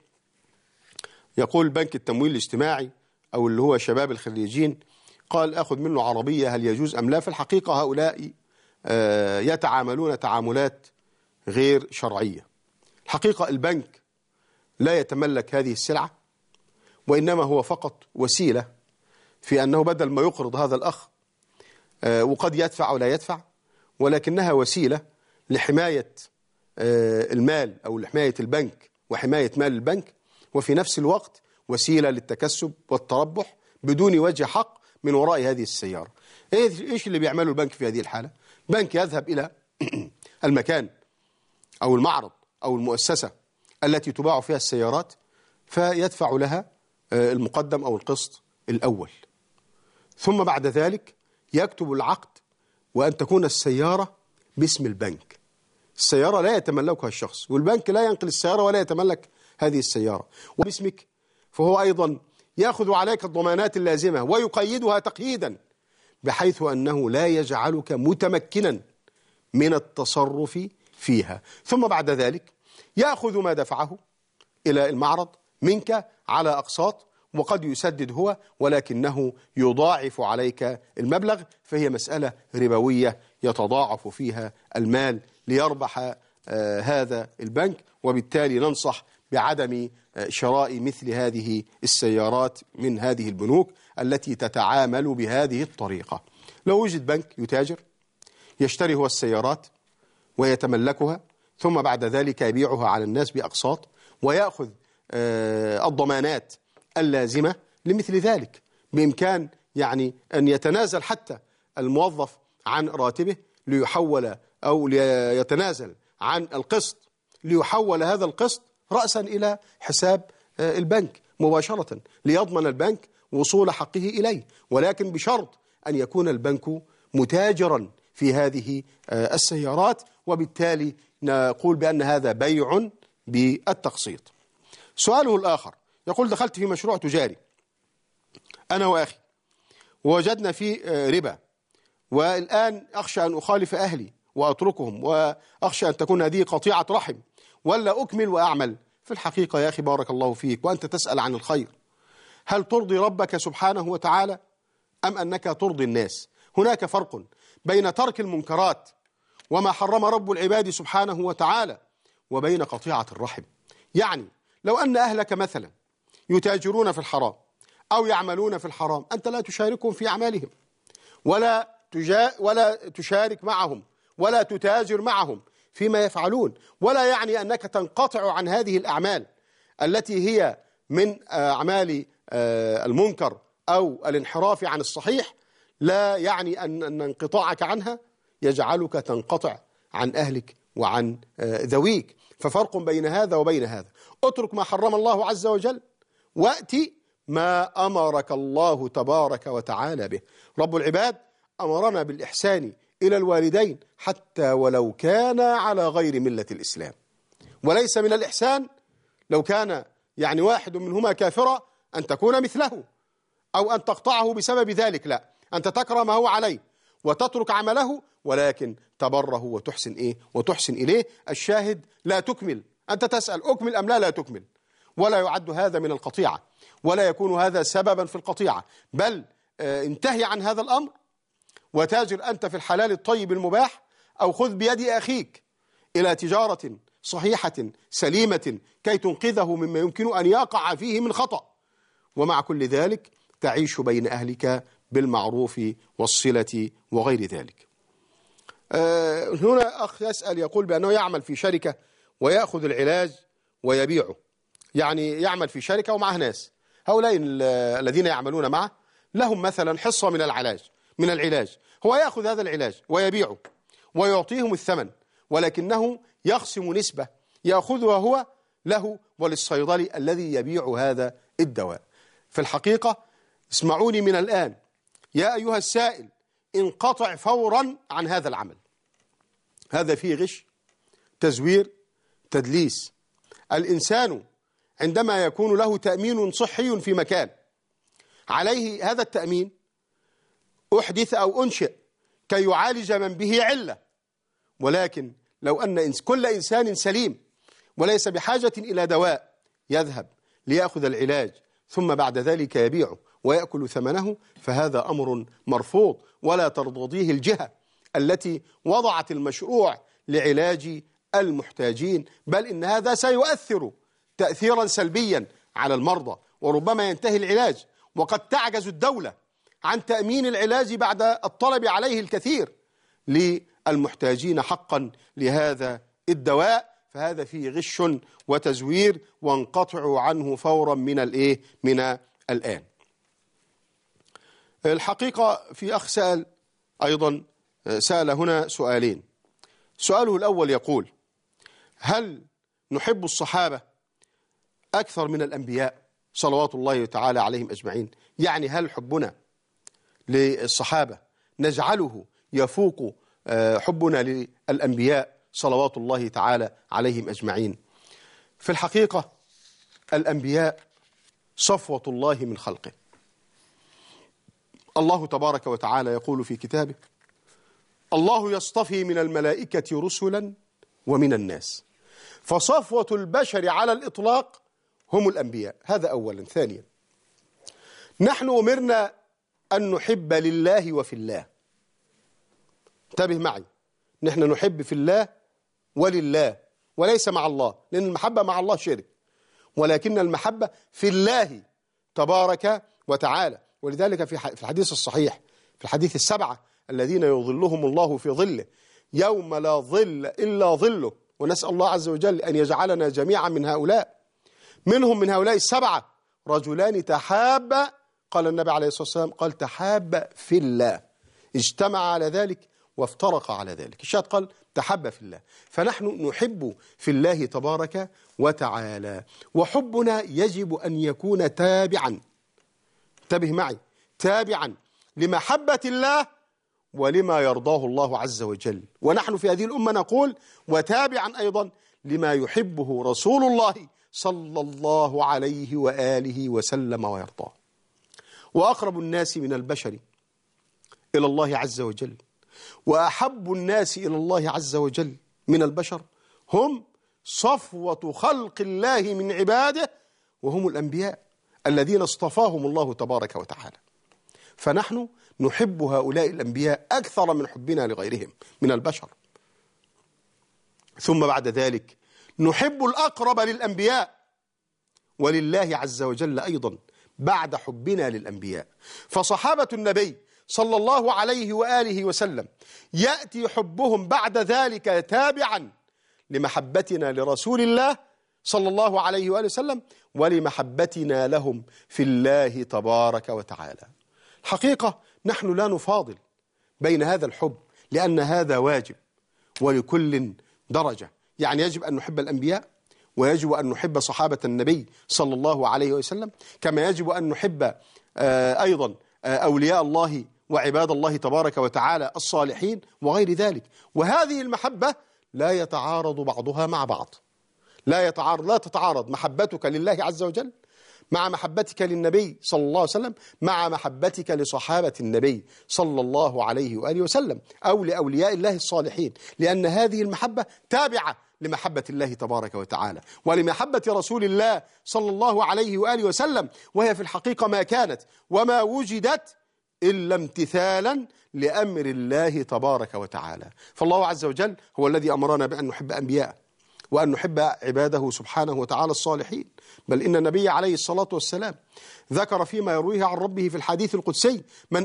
يقول بنك التمويل الاجتماعي أو اللي هو شباب الخريجين قال أخذ منه عربية، هل يجوز أم لا؟ في الحقيقة هؤلاء يتعاملون تعاملات غير شرعية. الحقيقة البنك لا يتملك هذه السلعة، وإنما هو فقط وسيلة في أنه بدل ما يقرض هذا الأخ وقد يدفع ولا يدفع، ولكنها وسيلة لحماية المال أو لحماية البنك وحماية مال البنك، وفي نفس الوقت وسيلة للتكسب والتربح بدون وجه حق من وراء هذه السيارة. إيش اللي بيعمله البنك في هذه الحالة؟ بنك يذهب إلى المكان أو المعرض أو المؤسسة التي تباع فيها السيارات، فيدفع لها المقدم أو القسط الأول، ثم بعد ذلك يكتب العقد وأن تكون السيارة باسم البنك. السيارة لا يتملكها الشخص، والبنك لا ينقل السيارة ولا يتملك هذه السيارة، وباسمك فهو أيضا يأخذ عليك الضمانات اللازمة ويقيدها تقييدا بحيث أنه لا يجعلك متمكنا من التصرف فيها. ثم بعد ذلك يأخذ ما دفعه إلى المعرض منك على أقساط، وقد يسدد هو ولكنه يضاعف عليك المبلغ، فهي مسألة ربوية يتضاعف فيها المال ليربح هذا البنك. وبالتالي ننصح بعدم شراء مثل هذه السيارات من هذه البنوك التي تتعامل بهذه الطريقة. لو وجد بنك يتاجر يشتري هو السيارات ويتملكها، ثم بعد ذلك يبيعها على الناس بأقساط ويأخذ الضمانات اللازمة لمثل ذلك، بإمكان يعني أن يتنازل حتى الموظف عن راتبه ليحول أو ليتنازل عن القسط ليحول هذا القسط رأسا إلى حساب البنك مباشرة ليضمن البنك وصول حقه إليه، ولكن بشرط أن يكون البنك متاجرا في هذه السيارات، وبالتالي نقول بأن هذا بيع بالتقسيط. سؤاله الآخر يقول: دخلت في مشروع تجاري أنا وأخي ووجدنا فيه ربا، والآن أخشى أن أخالف أهلي وأتركهم، وأخشى أن تكون هذه قطيعة رحم، ولا أكمل وأعمل. في الحقيقة يا أخي بارك الله فيك وأنت تسأل عن الخير، هل ترضي ربك سبحانه وتعالى أم أنك ترضي الناس؟ هناك فرق بين ترك المنكرات وما حرم رب العباد سبحانه وتعالى وبين قطيعة الرحم. يعني لو أن أهلك مثلا يتاجرون في الحرام أو يعملون في الحرام، أنت لا تشاركهم في أعمالهم ولا تشارك معهم ولا تتاجر معهم فيما يفعلون، ولا يعني أنك تنقطع عن هذه الأعمال التي هي من أعمال المنكر أو الانحراف عن الصحيح. لا يعني أن انقطاعك عنها يجعلك تنقطع عن أهلك وعن ذويك، ففرق بين هذا وبين هذا. اترك ما حرم الله عز وجل وأتي ما أمرك الله تبارك وتعالى به. رب العباد أمرنا بالإحسان إلى الوالدين حتى ولو كان على غير ملة الإسلام، وليس من الإحسان لو كان يعني واحد منهما كافرا أن تكون مثله أو أن تقطعه بسبب ذلك، لا، أنت تكره ما هو عليه وتترك عمله، ولكن تبره وتحسن وتحسن إليه. الشاهد لا تكمل، أنت تسأل أكمل أم لا تكمل، ولا يعد هذا من القطيعة ولا يكون هذا سببا في القطيعة، بل انتهي عن هذا الأمر وتاجر أنت في الحلال الطيب المباح، أو خذ بيد أخيك إلى تجارة صحيحة سليمة كي تنقذه مما يمكن أن يقع فيه من خطأ، ومع كل ذلك تعيش بين أهلك بالمعروف والصلة وغير ذلك. هنا أخ يسأل يقول بأنه يعمل في شركة ويأخذ العلاج ويبيعه، يعني يعمل في شركة ومعه ناس، هؤلاء الذين يعملون معه لهم مثلا حصة من العلاج، هو يأخذ هذا العلاج ويبيعه ويعطيهم الثمن، ولكنه يخصم نسبة يأخذها هو له وللصيدلي الذي يبيع هذا الدواء. في الحقيقة اسمعوني من الآن يا أيها السائل، انقطع فورا عن هذا العمل، هذا فيه غش، تزوير، تدليس. الإنسان عندما يكون له تأمين صحي في مكان عليه هذا التأمين أحدث أو أنشئ كي يعالج من به علة، ولكن لو أن كل إنسان سليم وليس بحاجة إلى دواء يذهب ليأخذ العلاج ثم بعد ذلك يبيعه ويأكل ثمنه، فهذا أمر مرفوض ولا ترتضيه الجهة التي وضعت المشروع لعلاج المحتاجين، بل إن هذا سيؤثر تأثيرا سلبيا على المرضى، وربما ينتهي العلاج، وقد تعجز الدولة عن تأمين العلاج بعد الطلب عليه الكثير للمحتاجين حقا لهذا الدواء، فهذا فيه غش وتزوير، وانقطعوا عنه فورا من الآن. الحقيقة في أخ سأل أيضا، سأل هنا سؤالين. سؤاله الأول يقول: هل نحب الصحابة أكثر من الأنبياء صلوات الله تعالى عليهم أجمعين؟ يعني هل حبنا للصحابة نجعله يفوق حبنا للأنبياء صلوات الله تعالى عليهم أجمعين؟ في الحقيقة الأنبياء صفوة الله من خلقه. الله تبارك وتعالى يقول في كتابه: الله يصطفي من الملائكة رسلا ومن الناس. فصفوة البشر على الإطلاق هم الأنبياء، هذا أولا. ثانيا، نحن أمرنا أن نحب لله وفي الله. انتبه معي، نحن نحب في الله ولله وليس مع الله، لأن المحبة مع الله شرك، ولكن المحبة في الله تبارك وتعالى. ولذلك في الحديث الصحيح، في الحديث السبعة الذين يظلهم الله في ظله يوم لا ظل إلا ظله، ونسأل الله عز وجل أن يجعلنا جميعا من هؤلاء. منهم من هؤلاء السبعة رجلان تحابا، قال النبي عليه الصلاة والسلام، قال تحابا في الله، اجتمع على ذلك وافترق على ذلك. الشاهد قال تحب في الله. فنحن نحب في الله تبارك وتعالى، وحبنا يجب أن يكون تابعا، انتبه معي، تابعا لمحبة الله ولما يرضاه الله عز وجل. ونحن في هذه الأمة نقول وتابعا أيضا لما يحبه رسول الله صلى الله عليه وآله وسلم ويرضاه. وأقرب الناس من البشر إلى الله عز وجل وأحب الناس إلى الله عز وجل من البشر هم صفوة خلق الله من عباده، وهم الأنبياء الذين اصطفاهم الله تبارك وتعالى. فنحن نحب هؤلاء الأنبياء أكثر من حبنا لغيرهم من البشر. ثم بعد ذلك نحب الأقرب للأنبياء ولله عز وجل أيضا بعد حبنا للأنبياء. فصحابة النبي صلى الله عليه وآله وسلم يأتي حبهم بعد ذلك تابعا لمحبتنا لرسول الله صلى الله عليه وآله وسلم ولمحبتنا لهم في الله تبارك وتعالى. حقيقة نحن لا نفاضل بين هذا الحب، لأن هذا واجب، ولكل درجة. يعني يجب أن نحب الأنبياء، ويجب أن نحب صحابة النبي صلى الله عليه وسلم، كما يجب أن نحب أيضا أولياء الله وعباد الله تبارك وتعالى الصالحين وغير ذلك. وهذه المحبة لا يتعارض بعضها مع بعض، لا تتعارض محبتك لله عز وجل مع محبتك للنبي صلى الله عليه وسلم مع محبتك لصحابة النبي صلى الله عليه وآله وسلم أو لأولياء الله الصالحين، لأن هذه المحبة تابعة لمحبة الله تبارك وتعالى ولمحبة رسول الله صلى الله عليه وآله وسلم، وهي في الحقيقة ما كانت وما وجدت إلا امتثالا لأمر الله تبارك وتعالى. فالله عز وجل هو الذي أمرنا بأن نحب أنبياءه وأن نحب عباده سبحانه وتعالى الصالحين. بل إن النبي عليه الصلاة والسلام ذكر فيما يرويه عن ربه في الحديث القدسي: من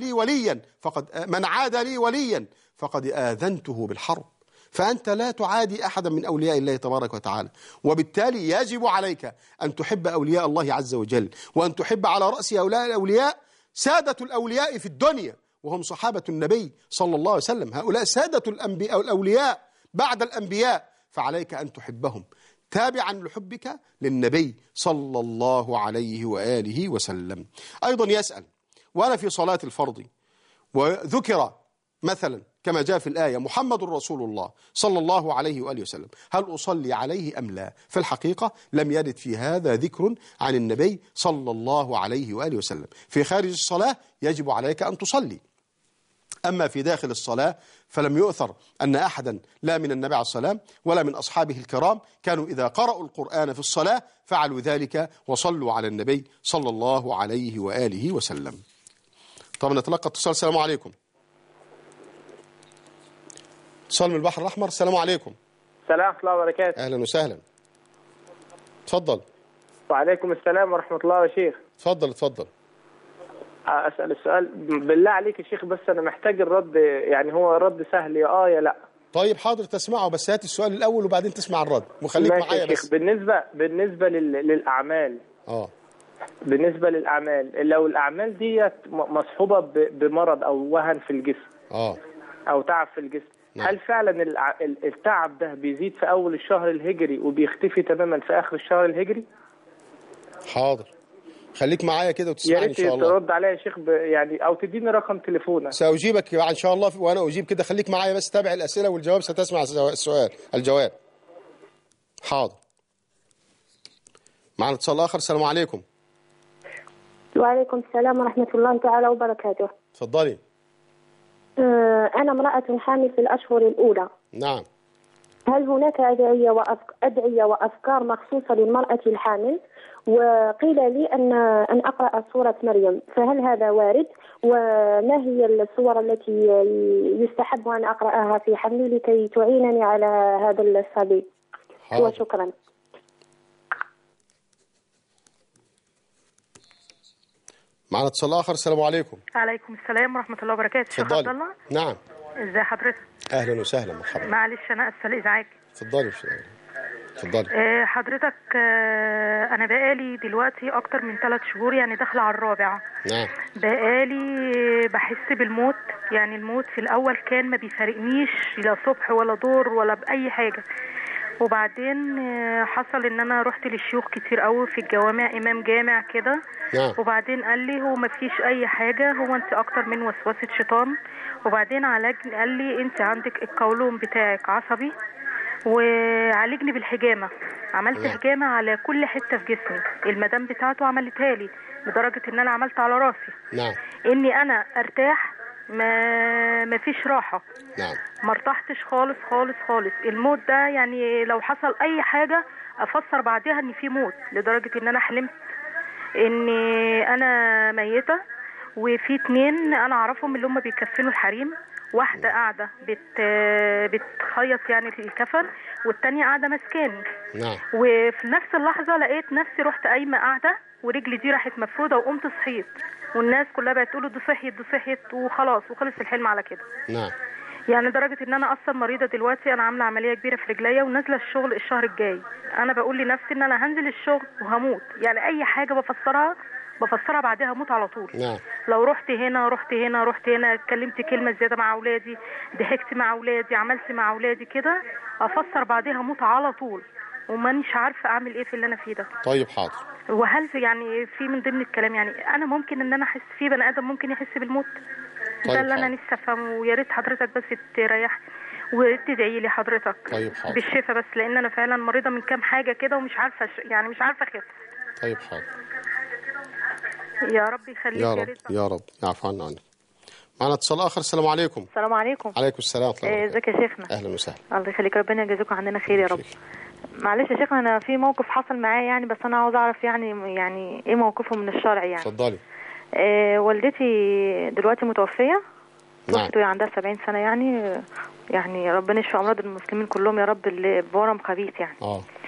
عادى لي وليا فقد آذنته بالحرب. فأنت لا تعادي أحدا من أولياء الله تبارك وتعالى، وبالتالي يجب عليك أن تحب أولياء الله عز وجل، وأن تحب على رأس هؤلاء الأولياء سادة الأولياء في الدنيا، وهم صحابة النبي صلى الله عليه وسلم. هؤلاء سادة الأولياء بعد الأنبياء، فعليك أن تحبهم تابعا لحبك للنبي صلى الله عليه وآله وسلم. أيضا يسأل: وأنا في صلاة الفرض وذكر مثلا كما جاء في الآية محمد رسول الله صلى الله عليه وآله وسلم، هل أصلي عليه أم لا؟ في الحقيقة لم يرد في هذا ذكر عن النبي صلى الله عليه وآله وسلم. في خارج الصلاة يجب عليك أن تصلي، أما في داخل الصلاة فلم يؤثر أن أحدا لا من النبي عليه الصلاة والسلام ولا من أصحابه الكرام كانوا إذا قرأوا القرآن في الصلاة فعلوا ذلك وصلوا على النبي صلى الله عليه وآله وسلم. طبعا نتلقى اتصال. السلام عليكم. اتصال من البحر الأحمر. السلام عليكم. السلام ورحمة الله وبركاته. أهلا وسهلا. تفضل. وعليكم السلام ورحمة الله يا شيخ. تفضل. اسال السؤال بالله عليك يا شيخ، بس انا محتاج الرد، يعني هو رد سهل يا يا لا. طيب حاضر تسمعه، بس هات السؤال الاول وبعدين تسمع الرد وخليك معايا بس. بالنسبه للاعمال. بالنسبه للاعمال، لو الاعمال ديت مصحوبه بمرض او وهن في الجسم او تعب في الجسم، هل فعلا التعب ده بيزيد في اول الشهر الهجري وبيختفي تماما في اخر الشهر الهجري؟ حاضر، خليك معايا كده وتسمعني ان شاء الله. يا ريت ترد عليا يا شيخ يعني، او تديني رقم تليفونك. ساجيبك ان شاء الله وانا اجيب كده. خليك معايا بس، تابع الاسئله والجواب ستسمع الجواب. حاضر. معنا اتصال اخر. السلام عليكم. وعليكم السلام ورحمه الله تعالى وبركاته. اتفضلي. انا امراه حامل في الاشهر الاولى. نعم. هل هناك أدعية وأذكار مخصوصة للمرأة الحامل؟ وقيل لي أن أقرأ سورة مريم، فهل هذا وارد؟ وما هي الصور التي يستحب أن أقرأها في حملي لكي تعينني على هذا الصبي؟ وشكرا. معنا اتصال آخر. السلام عليكم. وعليكم السلام ورحمة الله وبركاته. شيخ عبد الله. نعم. ازي حضرتك؟ اهلا وسهلا، مرحبا. معلش انا اسفه لازعاجك. اتفضلي. حضرتك انا بقالي دلوقتي اكتر من 3 شهور، يعني داخله على الرابع. نعم. بقالي بحس بالموت، يعني الموت في الاول كان ما بيفارقنيش لا صبح ولا دور ولا باي حاجه، وبعدين حصل ان انا رحت للشيوخ كتير قوي في الجوامع، امام جامع كده. وبعدين قال لي هو ما فيش اي حاجه، هو انت اكتر من وسوسه شيطان. وبعدين عالجني، قال لي انت عندك القولون بتاعك عصبي، وعالجني بالحجامه. عملت حجامه على كل حته في جسمي، المدام بتاعته عملتها لي لدرجه ان انا عملت على راسي. نعم. اني انا ارتاح، ما فيش راحه. نعم. ما ارتحتش خالص خالص خالص. الموت ده يعني لو حصل اي حاجه افسر بعدها ان في موت، لدرجه ان انا حلمت ان انا ميته، وفي 2 انا اعرفهم اللي هم بيكفنوا الحريم، واحده قاعده بتخيط يعني في الكفن، والتانية قاعده ماسكاني. نعم. وفي نفس اللحظه لقيت نفسي رحت قايمه قاعده، ورجلي دي راحت مفروده، وقمت صحيت، والناس كلها بقت تقول دي صحيت وخلاص، وخلص الحلم على كده. نعم. يعني لدرجه ان انا اصلا مريضه دلوقتي، انا عامله عمليه كبيره في رجليا ونازله الشغل الشهر الجاي. انا بقول لنفسي ان انا هنزل الشغل وهموت، يعني اي حاجه بفسرها بعدها هموت على طول. نعم. لو رحت هنا اتكلمت كلمه زياده مع اولادي، ضحكت مع اولادي، عملت مع اولادي كده، افسر بعدها هموت على طول، ومانيش عارفه اعمل ايه في اللي انا فيه ده. طيب حاضر. وهل يعني في من ضمن الكلام، يعني انا ممكن ان انا احس في بني ادم ممكن يحس بالموت؟ طيب ده اللي انا نفسي افهمه، ويا ريت حضرتك بس تريح وتدعي لي حضرتك. طيب حاضر. بالشفاء، بس لان انا فعلا مريضه من كام حاجه كده ومش عارفه يعني مش عارفه اخف. طيب حاضر. يا رب يخليك. يا رب يا رب يعفو عنا عنك. معنا اتصال اخر. السلام عليكم. السلام عليكم. عليكم السلام. ازيك يا شيخنا؟ اهلا وسهلا. الله يخليك، ربنا يجازيكم عننا خير يا رب. معلش يا شيخنا، انا في موقف حصل معايا يعني، بس انا عاوز اعرف يعني ايه موقفه من الشرع يعني. اتفضلي. والدتي دلوقتي متوفيه. نعم. وهي عندها 70 سنه يعني ربنا يشفي امراض المسلمين كلهم يا رب، اللي بورم خبيث يعني.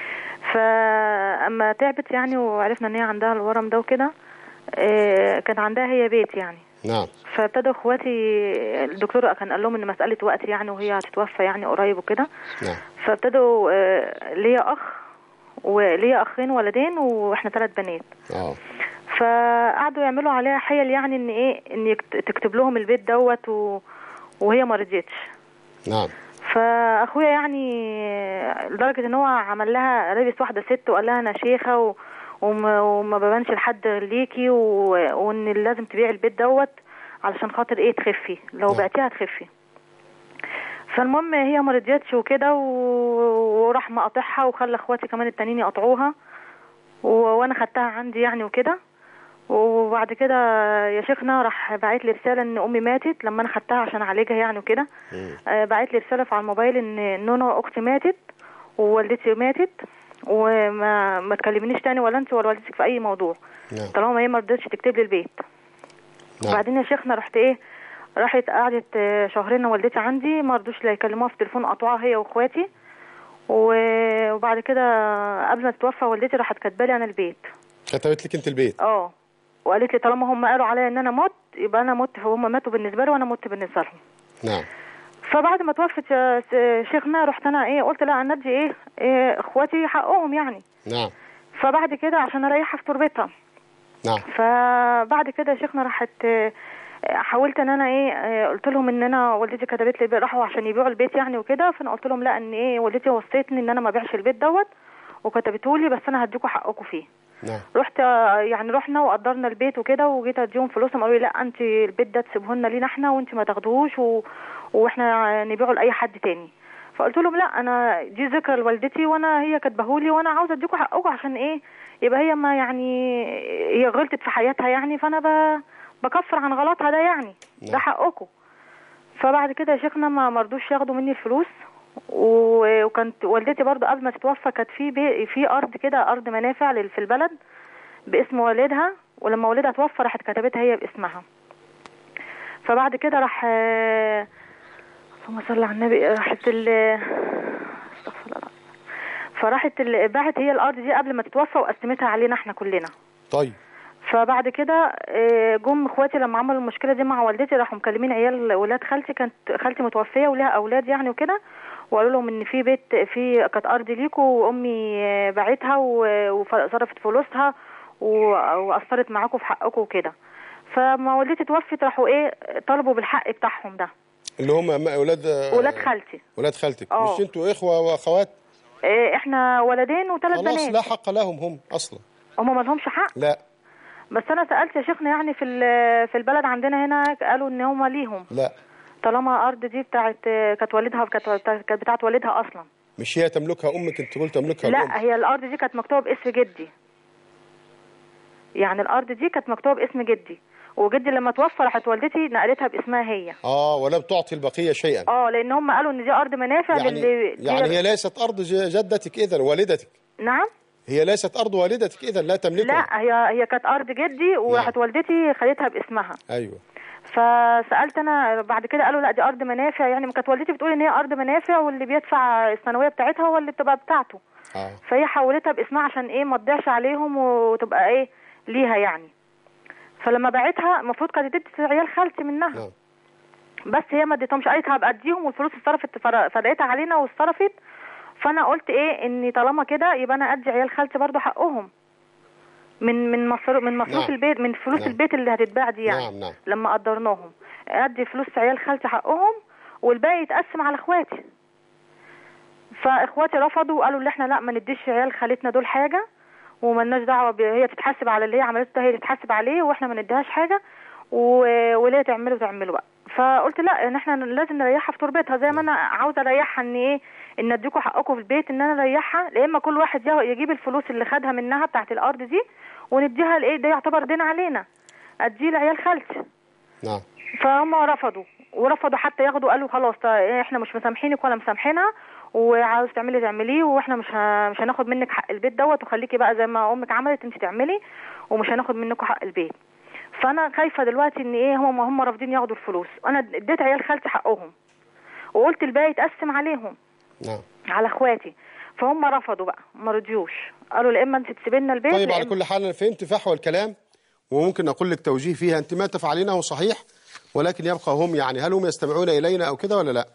فاما تعبت يعني وعرفنا ان هي عندها الورم ده وكده، كان عندها هي بيت يعني. نعم. فابتدوا اخواتي، الدكتور كان قال لهم ان مساله وقت يعني، وهي هتتوفى يعني قريب وكده. نعم. فابتدوا ليا اخ وليا اخين ولدين، واحنا 3 بنات. فقعدوا يعملوا عليها حيل يعني ان تكتب لهم البيت دوت وهي ما رضيتش. نعم. فاخويا يعني لدرجه ان هو عمل لها لابس واحده ست وقال لها انا شيخه وما ببانش لحد ليكي، وان لازم تبيع البيت دوت علشان خاطر تخفي، لو بعتيها تخفي. فالمهم هي ما رضيتش وكده، وراح مقاطعها وخلى اخواتي كمان التانيين يقطعوها، وانا خدتها عندي يعني وكده. وبعد كده يا شيخنا راح باعت لي رساله ان امي ماتت لما انا خدتها عشان اعالجها يعني وكده. باعت لي رساله على الموبايل ان نونو اختي ماتت ووالدتي ماتت، وما تكلمنيش تاني ولا انت ولا والدتك في اي موضوع طالما هي ما رضتش تكتب لي البيت. وبعدين يا شيخنا رحت راحت قعدت 2 شهر والدتي عندي، ما رضوش لا يكلموها في التليفون، قطعوها هي واخواتي. وبعد كده قبل ما تتوفى والدتي راحت كاتبه لي انا البيت. كتبت لك انت البيت؟ وقالت لي طالما هم قالوا عليا ان انا مت يبقى انا مت، فهم ماتوا بالنسبه لي وانا مت بالنسبه لهم. نعم. فبعد ما توفت يا شيخنا رحت انا قلت لا انا ادي اخواتي حقهم يعني. نعم. فبعد كده عشان اريحها في تربتها. نعم. فبعد كده يا شيخنا راحت حاولت ان انا قلت لهم ان انا والدتي كتبت لي راحوا عشان يبيعوا البيت يعني وكده، فانا قلت لهم لا ان والدتي وصيتني ان انا ما ابيعش البيت دوت وكتبته لي، بس انا هديكم حقكم فيه. نعم. رحت يعني رحنا وقدرنا البيت وكده، وجيت اديهم فلوسهم قالوا لي لا انت البيت ده تسيبه لنا لينا احنا وانت ما تاخدوهوش واحنا نبيعه لاي حد تاني. فقلت لهم لا انا دي ذكرى لوالدتي وانا هي كاتباهولي وانا عاوزه اديكم حقكم عشان يبقى هي ما يعني هي غلطت في حياتها يعني، فانا بكفر عن غلطها ده يعني. ده حقكم. فبعد كده يا شيخنا ما مرضوش ياخدوا مني الفلوس، وكانت والدتي برضو قبل ما تتوفى كانت في ارض كده، ارض منافع في البلد باسم والدها، ولما والدها توفى راحت كتبتها هي باسمها. فبعد كده راح اللهم صل على النبي راحت استغفر الله، فراحت باعت هي الارض دي قبل ما تتوفى وقسمتها علينا احنا كلنا. طيب. فبعد كده جم اخواتي لما عملوا المشكله دي مع والدتي راحوا مكلمين عيال ولاد خالتي، كانت خالتي متوفيه ولها اولاد يعني وكده، وقالوا لهم ان في بيت كانت ارض ليكوا وامي باعتها وصرفت فلوسها واثرت معاكم في حقكم وكده. فما والدتي توفت راحوا طلبوا بالحق بتاعهم ده، اللي هم ولاد خالتي. ولاد خالتك. مش انتوا اخوه واخوات؟ احنا ولدين وثلاث بنات. خلاص لا حق لهم هم اصلا. هم ما لهمش حق؟ لا. بس انا سالت يا شيخنا يعني في البلد عندنا هنا قالوا ان هم ليهم. لا. طالما الارض دي كانت والدها كانت بتاعت والدها اصلا. مش هي تملكها امك؟ انت قلت تملكها لا الأم. هي الارض دي كانت مكتوبه باسم جدي. يعني الارض دي كانت مكتوبه باسم جدي، وجدي لما توفى راحت والدتي نقلتها باسمها هي. ولم تعطي البقيه شيئا. لان هم قالوا ان دي ارض منافع يعني هي ليست ارض جدتك اذا، والدتك. نعم. هي ليست ارض والدتك اذا، لا تملكها. لا هي كانت ارض جدي وراحت والدتي خدتها باسمها. ايوه. فسالت انا بعد كده قالوا لا دي ارض منافع، يعني كانت والدتي بتقول ان هي ارض منافع واللي بيدفع السنويه بتاعتها هو اللي بتبقى بتاعته. فهي حولتها باسمها عشان ما تضيعش عليهم وتبقى ليها يعني. فلما باعتها المفروض كانت تدي عيال خالتي منها. بس هي ما اديتهمش، قالت هبقى اديهم والفلوس اتصرفت فرقتها علينا واتصرفت. فانا قلت ان طالما كده يبقى انا ادي عيال خالتي برضو حقهم من مصروف البيت، من فلوس البيت اللي هتتباع دي يعني. لما قدرناهم ادي فلوس عيال خالتي حقهم والباقي يتقسم على اخواتي. فاخواتي رفضوا وقالوا ان احنا لا ما نديش عيال خالتنا دول حاجه ومالناش دعوه هي تتحاسب على اللي هي عملته، هي تتحاسب عليه واحنا ما نديهاش حاجه وليه تعملوا بقى. فقلت لا ان احنا لازم نريحها في تربتها زي ما انا عاوزه اريحها ان اديكم حقكم في البيت، ان انا اريحها. لا اما كل واحد يجيب الفلوس اللي خدها منها بتاعت الارض دي ونديها ده يعتبر دين علينا، اديه لعيال خالتي. نعم. فهم ورفضوا حتى ياخدوا، قالوا خلاص احنا مش مسامحينك ولا مسامحينها، وعاوز تعمليه واحنا مش هناخد منك حق البيت دوت، وخليكي بقى زي ما امك عملت انت تعملي ومش هناخد منكم حق البيت. فانا خايفه دلوقتي ان هم رافضين ياخدوا الفلوس، انا اديت عيال خالتي حقهم وقلت الباقي يتقسم عليهم. نعم. على اخواتي. فهم رفضوا بقى، ما رضيوش، قالوا لا اما انت تسيبي لنا البيت. طيب على كل حال انا فهمت فحوى الكلام وممكن اقول لك توجيه فيها. انت ما تفعلينه صحيح، ولكن يبقى هم يعني هل هم يستمعون الينا او كده ولا لا؟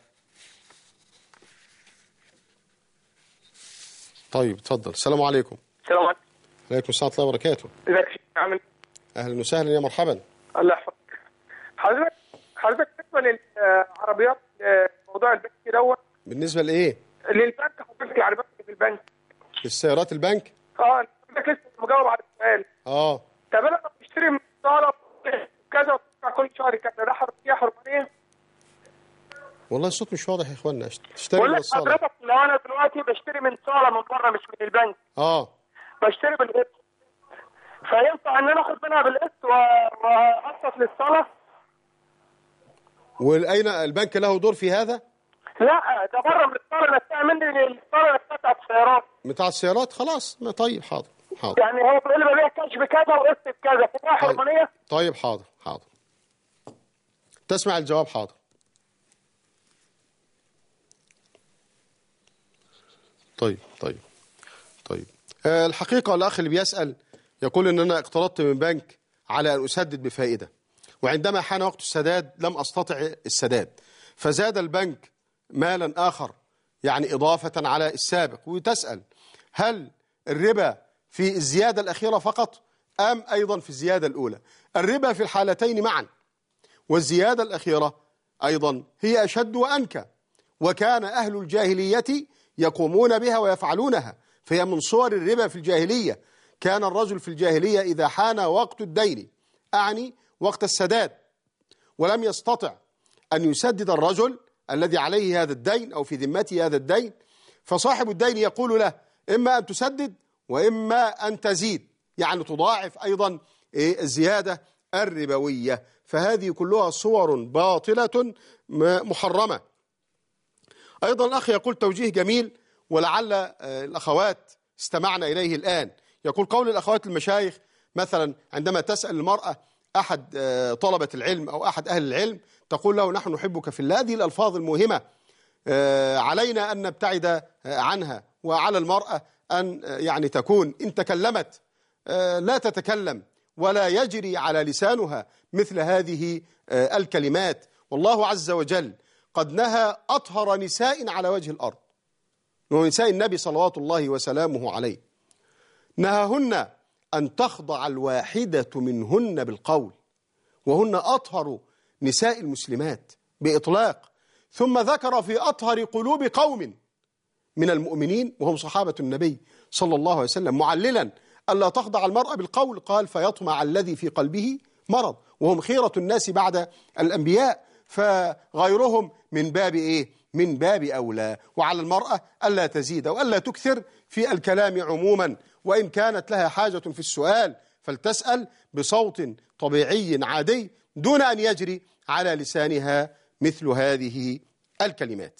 طيب اتفضل. السلام عليكم. السلام عليكم. وعليكم السلام ورحمه الله وبركاته. ازيك يا شيخ عامل؟ اهلا وسهلا يا مرحبا. الله يحفظك. حضرتك بالنسبه للعربيات موضوع البنك دوت. بالنسبه لايه؟ للبنك حضرتك، العربيات في البنك. السيارات البنك؟ حضرتك لسه مجاوب على السؤال. طب انا بشتري من صاله كذا وتدفع كل شهر كذا، ده حرمانيه؟ والله الصوت مش واضح يا اخوانا. تشتري من الصاله. حضرتك لو انا دلوقتي بشتري من صاله من بره مش من البنك. بشتري بالقسط، فينفع ان انا اخد منها بالقسط واقسط للصاله؟ واين البنك له دور في هذا؟ لا ده بره من الصاله نفسها، مني للصاله نفسها بتاعت السيارات. بتاع السيارات خلاص. طيب حاضر. يعني هو بيقول لي ببيع كاش بكذا وقسط بكذا، فيها حرمانيه؟ طيب حاضر. تسمع الجواب. حاضر. طيب الحقيقة الأخ اللي بيسأل يقول إن أنا اقترضت من بنك على أن أسدد بفائدة، وعندما حان وقت السداد لم أستطع السداد، فزاد البنك مالا آخر يعني إضافة على السابق. وتسأل هل الربا في الزيادة الأخيرة فقط أم أيضا في الزيادة الأولى؟ الربا في الحالتين معا، والزيادة الأخيرة أيضا هي أشد وأنكى، وكان أهل الجاهلية يقومون بها ويفعلونها، فهي من صور الربا في الجاهلية. كان الرجل في الجاهلية إذا حان وقت الدين، أعني وقت السداد، ولم يستطع أن يسدد الرجل الذي عليه هذا الدين أو في ذمته هذا الدين، فصاحب الدين يقول له إما أن تسدد وإما أن تزيد، يعني تضاعف أيضا الزيادة الربوية. فهذه كلها صور باطلة محرمة. أيضا الأخ يقول توجيه جميل ولعل الأخوات استمعنا إليه الآن. يقول قول الأخوات المشايخ مثلا عندما تسأل المرأة أحد طلبة العلم أو أحد أهل العلم تقول له نحن نحبك في الله، هذه الألفاظ الموهمة علينا أن نبتعد عنها، وعلى المرأة أن يعني تكون إن تكلمت لا تتكلم ولا يجري على لسانها مثل هذه الكلمات. والله عز وجل قد نهى أطهر نساء على وجه الأرض، ونساء النبي صلوات الله وسلامه عليه، نهاهن أن تخضع الواحدة منهن بالقول، وهن أطهر نساء المسلمات بإطلاق. ثم ذكر في أطهر قلوب قوم من المؤمنين وهم صحابة النبي صلى الله عليه وسلم معللا ألا تخضع المرأة بالقول، قال فيطمع الذي في قلبه مرض، وهم خيرة الناس بعد الأنبياء، فغيرهم من باب إيه؟ من باب أولى. وعلى المرأة ألا تزيد وألا تكثر في الكلام عموما، وإن كانت لها حاجة في السؤال فلتسأل بصوت طبيعي عادي دون أن يجري على لسانها مثل هذه الكلمات.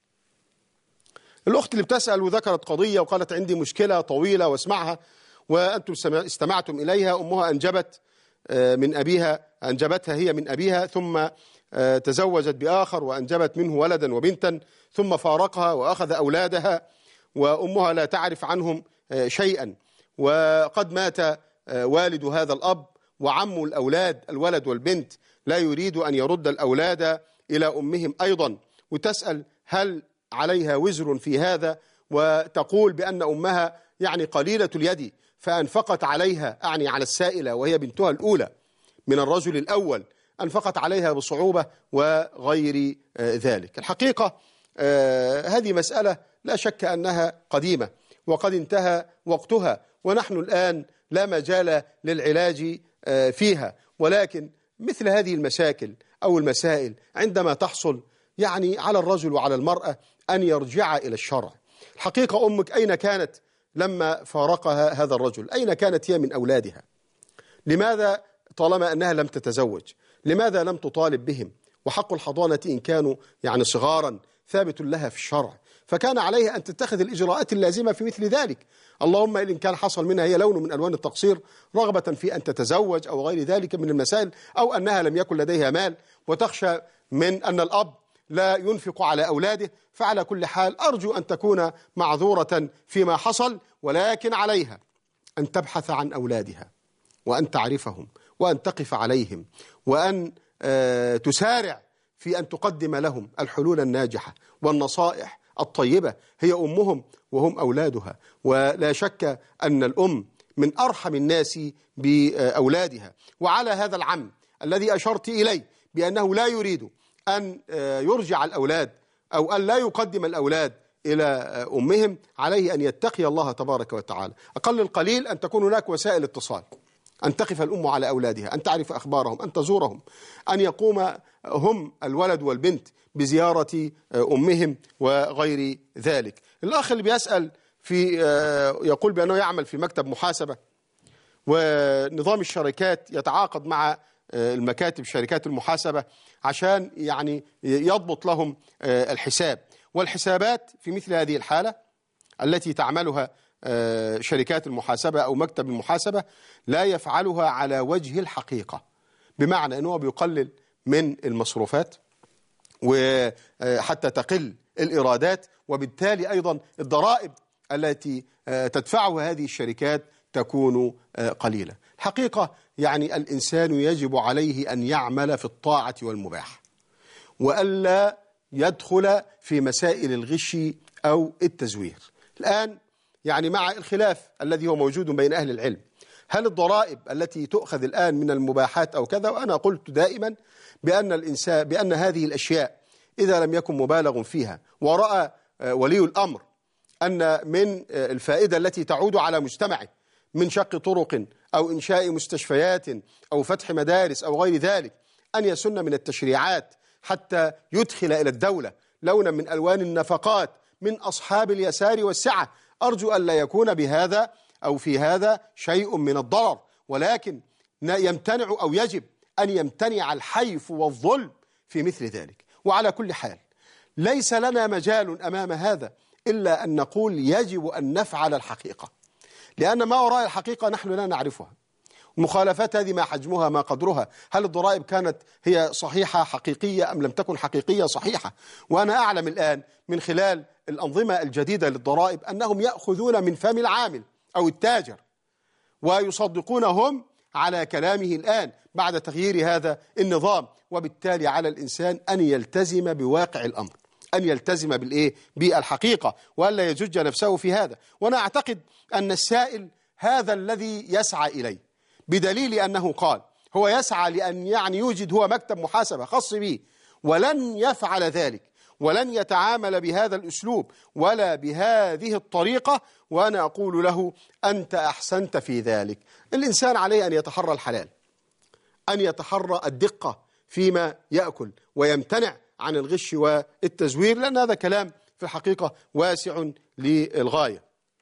الأخت اللي بتسأل وذكرت قضية وقالت عندي مشكلة طويلة واسمعها وأنتم استمعتم إليها. أمها أنجبت من أبيها، أنجبتها هي من أبيها، ثم تزوجت بآخر وأنجبت منه ولدا وبنتا، ثم فارقها وأخذ أولادها، وأمها لا تعرف عنهم شيئا، وقد مات والد هذا الأب، وعم الأولاد الولد والبنت لا يريد أن يرد الأولاد إلى أمهم أيضا. وتسأل هل عليها وزر في هذا، وتقول بأن أمها يعني قليلة اليد فأنفقت عليها، أعني على السائلة وهي بنتها الأولى من الرجل الأول، أنفقت عليها بصعوبة وغير ذلك. الحقيقة هذه مسألة لا شك أنها قديمة وقد انتهى وقتها، ونحن الآن لا مجال للعلاج فيها، ولكن مثل هذه المشاكل أو المسائل عندما تحصل يعني على الرجل وعلى المرأة أن يرجع إلى الشرع. الحقيقة أمك أين كانت لما فارقها هذا الرجل؟ أين كانت هي من أولادها؟ لماذا طالما أنها لم تتزوج لماذا لم تطالب بهم؟ وحق الحضانة إن كانوا يعني صغارا ثابت لها في الشرع، فكان عليها أن تتخذ الإجراءات اللازمة في مثل ذلك. اللهم إن كان حصل منها هي لون من ألوان التقصير رغبة في أن تتزوج أو غير ذلك من المسائل، أو أنها لم يكن لديها مال وتخشى من أن الأب لا ينفق على أولاده، فعلى كل حال أرجو أن تكون معذورة فيما حصل، ولكن عليها أن تبحث عن أولادها وأن تعرفهم وأن تقف عليهم وأن تسارع في أن تقدم لهم الحلول الناجحة والنصائح الطيبة. هي أمهم وهم أولادها، ولا شك أن الأم من أرحم الناس بأولادها. وعلى هذا العم الذي أشرت إليه بأنه لا يريد أن يرجع الأولاد أو أن لا يقدم الأولاد إلى أمهم، عليه أن يتقي الله تبارك وتعالى. أقل القليل أن تكون هناك وسائل اتصال، أن تقف الأم على أولادها، أن تعرف أخبارهم، أن تزورهم، أن يقوم هم الولد والبنت بزيارة أمهم وغير ذلك. الأخ اللي بيسأل يقول بأنه يعمل في مكتب محاسبة، ونظام الشركات يتعاقد مع المكاتب شركات المحاسبة عشان يعني يضبط لهم الحساب، والحسابات في مثل هذه الحالة التي تعملها شركات المحاسبة أو مكتب المحاسبة لا يفعلها على وجه الحقيقة، بمعنى أنه بيقلل من المصروفات وحتى تقل الإيرادات، وبالتالي أيضا الضرائب التي تدفعها هذه الشركات تكون قليلة. الحقيقة يعني الإنسان يجب عليه أن يعمل في الطاعة والمباح، وألا يدخل في مسائل الغش أو التزوير. الآن يعني مع الخلاف الذي هو موجود بين أهل العلم، هل الضرائب التي تؤخذ الآن من المباحات أو كذا؟ وأنا قلت دائما بأن هذه الأشياء إذا لم يكن مبالغ فيها ورأى ولي الأمر أن من الفائدة التي تعود على مجتمعه من شق طرق أو إنشاء مستشفيات أو فتح مدارس أو غير ذلك أن يسن من التشريعات حتى يدخل إلى الدولة لونا من ألوان النفقات من أصحاب اليسار والسعة، أرجو أن لا يكون بهذا أو في هذا شيء من الضرر، ولكن يمتنع أو يجب أن يمتنع الحيف والظلم في مثل ذلك. وعلى كل حال ليس لنا مجال أمام هذا إلا أن نقول يجب أن نفعل الحقيقة، لأن ما وراء الحقيقة نحن لا نعرفها. المخالفات هذه ما حجمها ما قدرها، هل الضرائب كانت هي صحيحة حقيقية أم لم تكن حقيقية صحيحة؟ وأنا أعلم الآن من خلال الأنظمة الجديدة للضرائب أنهم يأخذون من فم العامل أو التاجر ويصدقونهم على كلامه الآن بعد تغيير هذا النظام، وبالتالي على الإنسان أن يلتزم بواقع الأمر، أن يلتزم بالحقيقة وألا يجج نفسه في هذا. وأنا أعتقد أن السائل هذا الذي يسعى إليه، بدليل أنه قال هو يسعى لأن يعني يوجد هو مكتب محاسبة خاص به، ولن يفعل ذلك ولن يتعامل بهذا الأسلوب ولا بهذه الطريقة، وأنا أقول له أنت أحسنت في ذلك. الإنسان عليه أن يتحرى الحلال، أن يتحرى الدقة فيما يأكل، ويمتنع عن الغش والتزوير، لأن هذا كلام في الحقيقة واسع للغاية.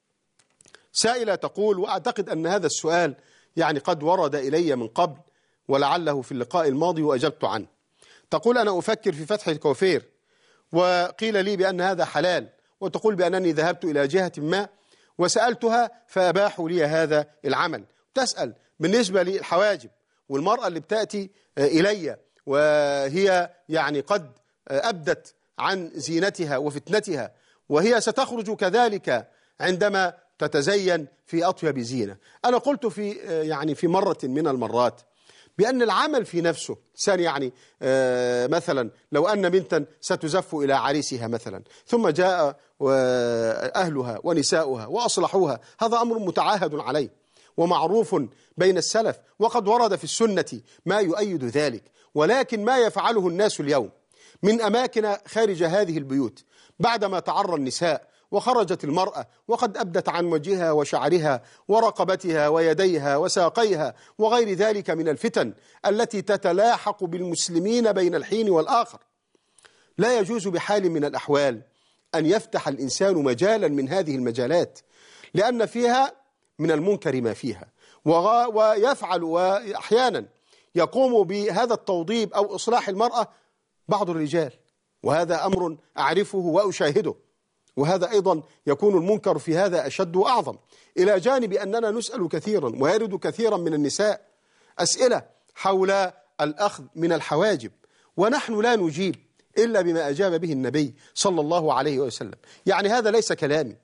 سائلة تقول، وأعتقد أن هذا السؤال يعني قد ورد إلي من قبل ولعله في اللقاء الماضي وأجبت عنه. تقول أنا أفكر في فتح الكوافير وقيل لي بأن هذا حلال، وتقول بأنني ذهبت إلى جهة ما وسألتها فأباحوا لي هذا العمل. تسأل بالنسبة للحواجب والمرأة اللي بتأتي إلي وهي يعني قد أبدت عن زينتها وفتنتها، وهي ستخرج كذلك عندما تتزين في أطيب زينة. أنا قلت في مرة من المرات بأن العمل في نفسه يعني مثلا لو أن بنتا ستزف إلى عريسها مثلا ثم جاء أهلها ونساؤها وأصلحوها، هذا أمر متعاهد عليه ومعروف بين السلف، وقد ورد في السنة ما يؤيد ذلك. ولكن ما يفعله الناس اليوم من أماكن خارج هذه البيوت بعدما تعرى النساء وخرجت المرأة وقد أبدت عن وجهها وشعرها ورقبتها ويديها وساقيها وغير ذلك من الفتن التي تتلاحق بالمسلمين بين الحين والآخر، لا يجوز بحال من الأحوال أن يفتح الإنسان مجالا من هذه المجالات، لأن فيها من المنكر ما فيها، ويفعل وأحيانا يقوم بهذا التوضيب أو إصلاح المرأة بعض الرجال، وهذا أمر أعرفه وأشاهده، وهذا أيضا يكون المنكر في هذا أشد وأعظم، إلى جانب أننا نسأل كثيرا ويرد كثيرا من النساء أسئلة حول الأخذ من الحواجب، ونحن لا نجيب إلا بما أجاب به النبي صلى الله عليه وسلم. يعني هذا ليس كلامي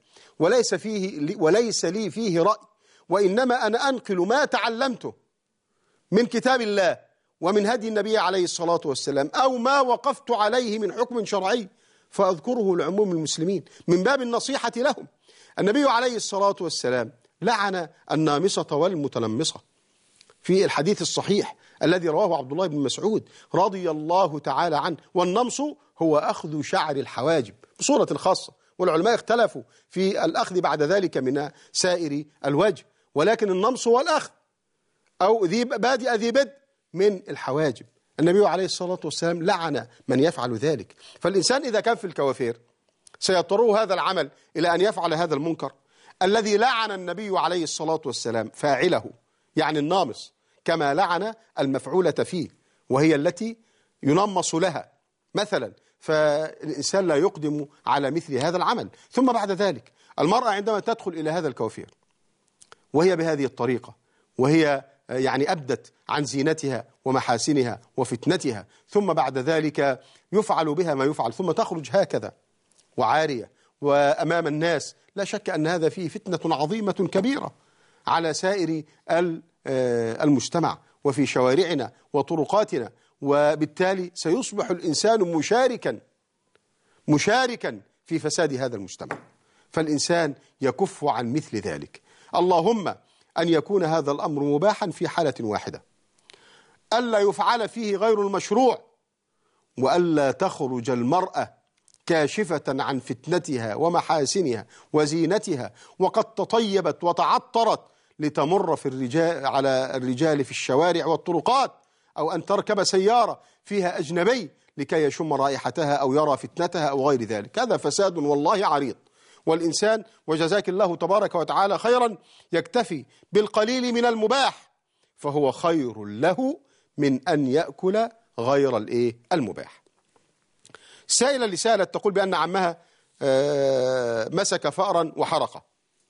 وليس لي فيه رأي، وإنما أنا أنقل ما تعلمته من كتاب الله ومن هدي النبي عليه الصلاة والسلام، أو ما وقفت عليه من حكم شرعي فأذكره لعموم المسلمين من باب النصيحة لهم. النبي عليه الصلاة والسلام لعن النامصة والمتنمصة في الحديث الصحيح الذي رواه عبد الله بن مسعود رضي الله تعالى عنه، والنمص هو أخذ شعر الحواجب بصورة خاصة، والعلماء اختلفوا في الأخذ بعد ذلك من سائر الوجه، ولكن النمص هو الأخذ أو بادئ ذي بدء من الحواجب. النبي عليه الصلاة والسلام لعن من يفعل ذلك. فالإنسان إذا كان في الكوافير سيضطره هذا العمل إلى أن يفعل هذا المنكر الذي لعن النبي عليه الصلاة والسلام فاعله، يعني النامص، كما لعن المفعولة فيه وهي التي ينمص لها مثلا. فالإنسان لا يقدم على مثل هذا العمل. ثم بعد ذلك المرأة عندما تدخل إلى هذا الكوافير وهي بهذه الطريقة وهي يعني أبدت عن زينتها ومحاسنها وفتنتها، ثم بعد ذلك يفعل بها ما يفعل، ثم تخرج هكذا وعارية وأمام الناس، لا شك أن هذا فيه فتنة عظيمة كبيرة على سائر المجتمع وفي شوارعنا وطرقاتنا، وبالتالي سيصبح الإنسان مشاركا في فساد هذا المجتمع. فالإنسان يكف عن مثل ذلك. اللهم أن يكون هذا الأمر مباحا في حالة واحدة، ألا يفعل فيه غير المشروع، وألا تخرج المرأة كاشفة عن فتنتها ومحاسنها وزينتها وقد تطيبت وتعطرت لتمر على الرجال في الشوارع والطرقات، أو أن تركب سيارة فيها أجنبي لكي يشم رائحتها أو يرى فتنتها أو غير ذلك. هذا فساد والله عريض. والإنسان وجزاك الله تبارك وتعالى خيرا يكتفي بالقليل من المباح، فهو خير له من أن يأكل غير المباح. سائلة اللي سألت تقول بأن عمها مسك فأرا وحرقه،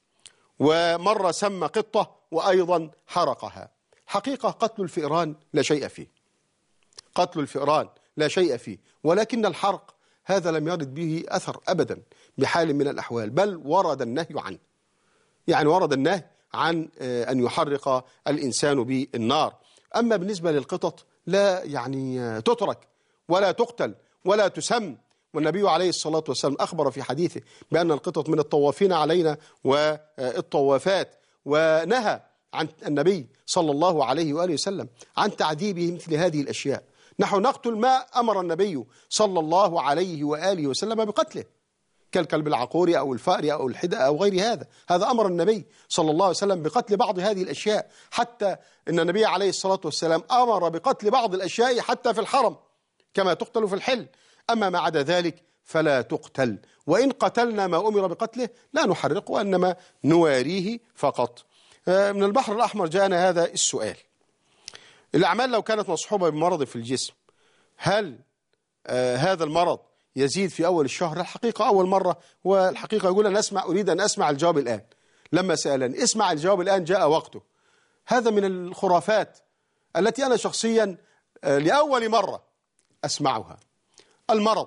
ومرة سمى قطة وأيضا حرقها. حقيقة قتل الفئران لا شيء فيه، قتل الفئران لا شيء فيه، ولكن الحرق هذا لم يرد به أثر أبدا بحال من الأحوال، بل ورد النهي عنه. يعني ورد النهي عن أن يحرق الإنسان بالنار. أما بالنسبة للقطط لا يعني تترك ولا تقتل ولا تسم، والنبي عليه الصلاة والسلام أخبر في حديثه بأن القطط من الطوافين علينا والطوافات، ونهى عن النبي صلى الله عليه وآله وسلم عن تعذيبه مثل هذه الأشياء. نحن نقتل ما أمر النبي صلى الله عليه وآله وسلم بقتله، كالكلب العقوري أو الفأر أو الحدأ أو غير هذا أمر النبي صلى الله عليه وسلم بقتل بعض هذه الأشياء، حتى أن النبي عليه الصلاة والسلام أمر بقتل بعض الأشياء حتى في الحرم كما تقتل في الحل. أما ما عدا ذلك فلا تقتل، وإن قتلنا ما أمر بقتله لا نحرقه وإنما نواريه فقط. من البحر الأحمر جاءنا هذا السؤال: الأعمال لو كانت مصحوبة بمرض في الجسم، هل هذا المرض يزيد في أول الشهر؟ الحقيقة أول مرة، والحقيقة يقول أنا أريد أن أسمع الجواب الآن. لما سألني اسمع الجواب الآن جاء وقته. هذا من الخرافات التي أنا شخصيا لأول مرة أسمعها. المرض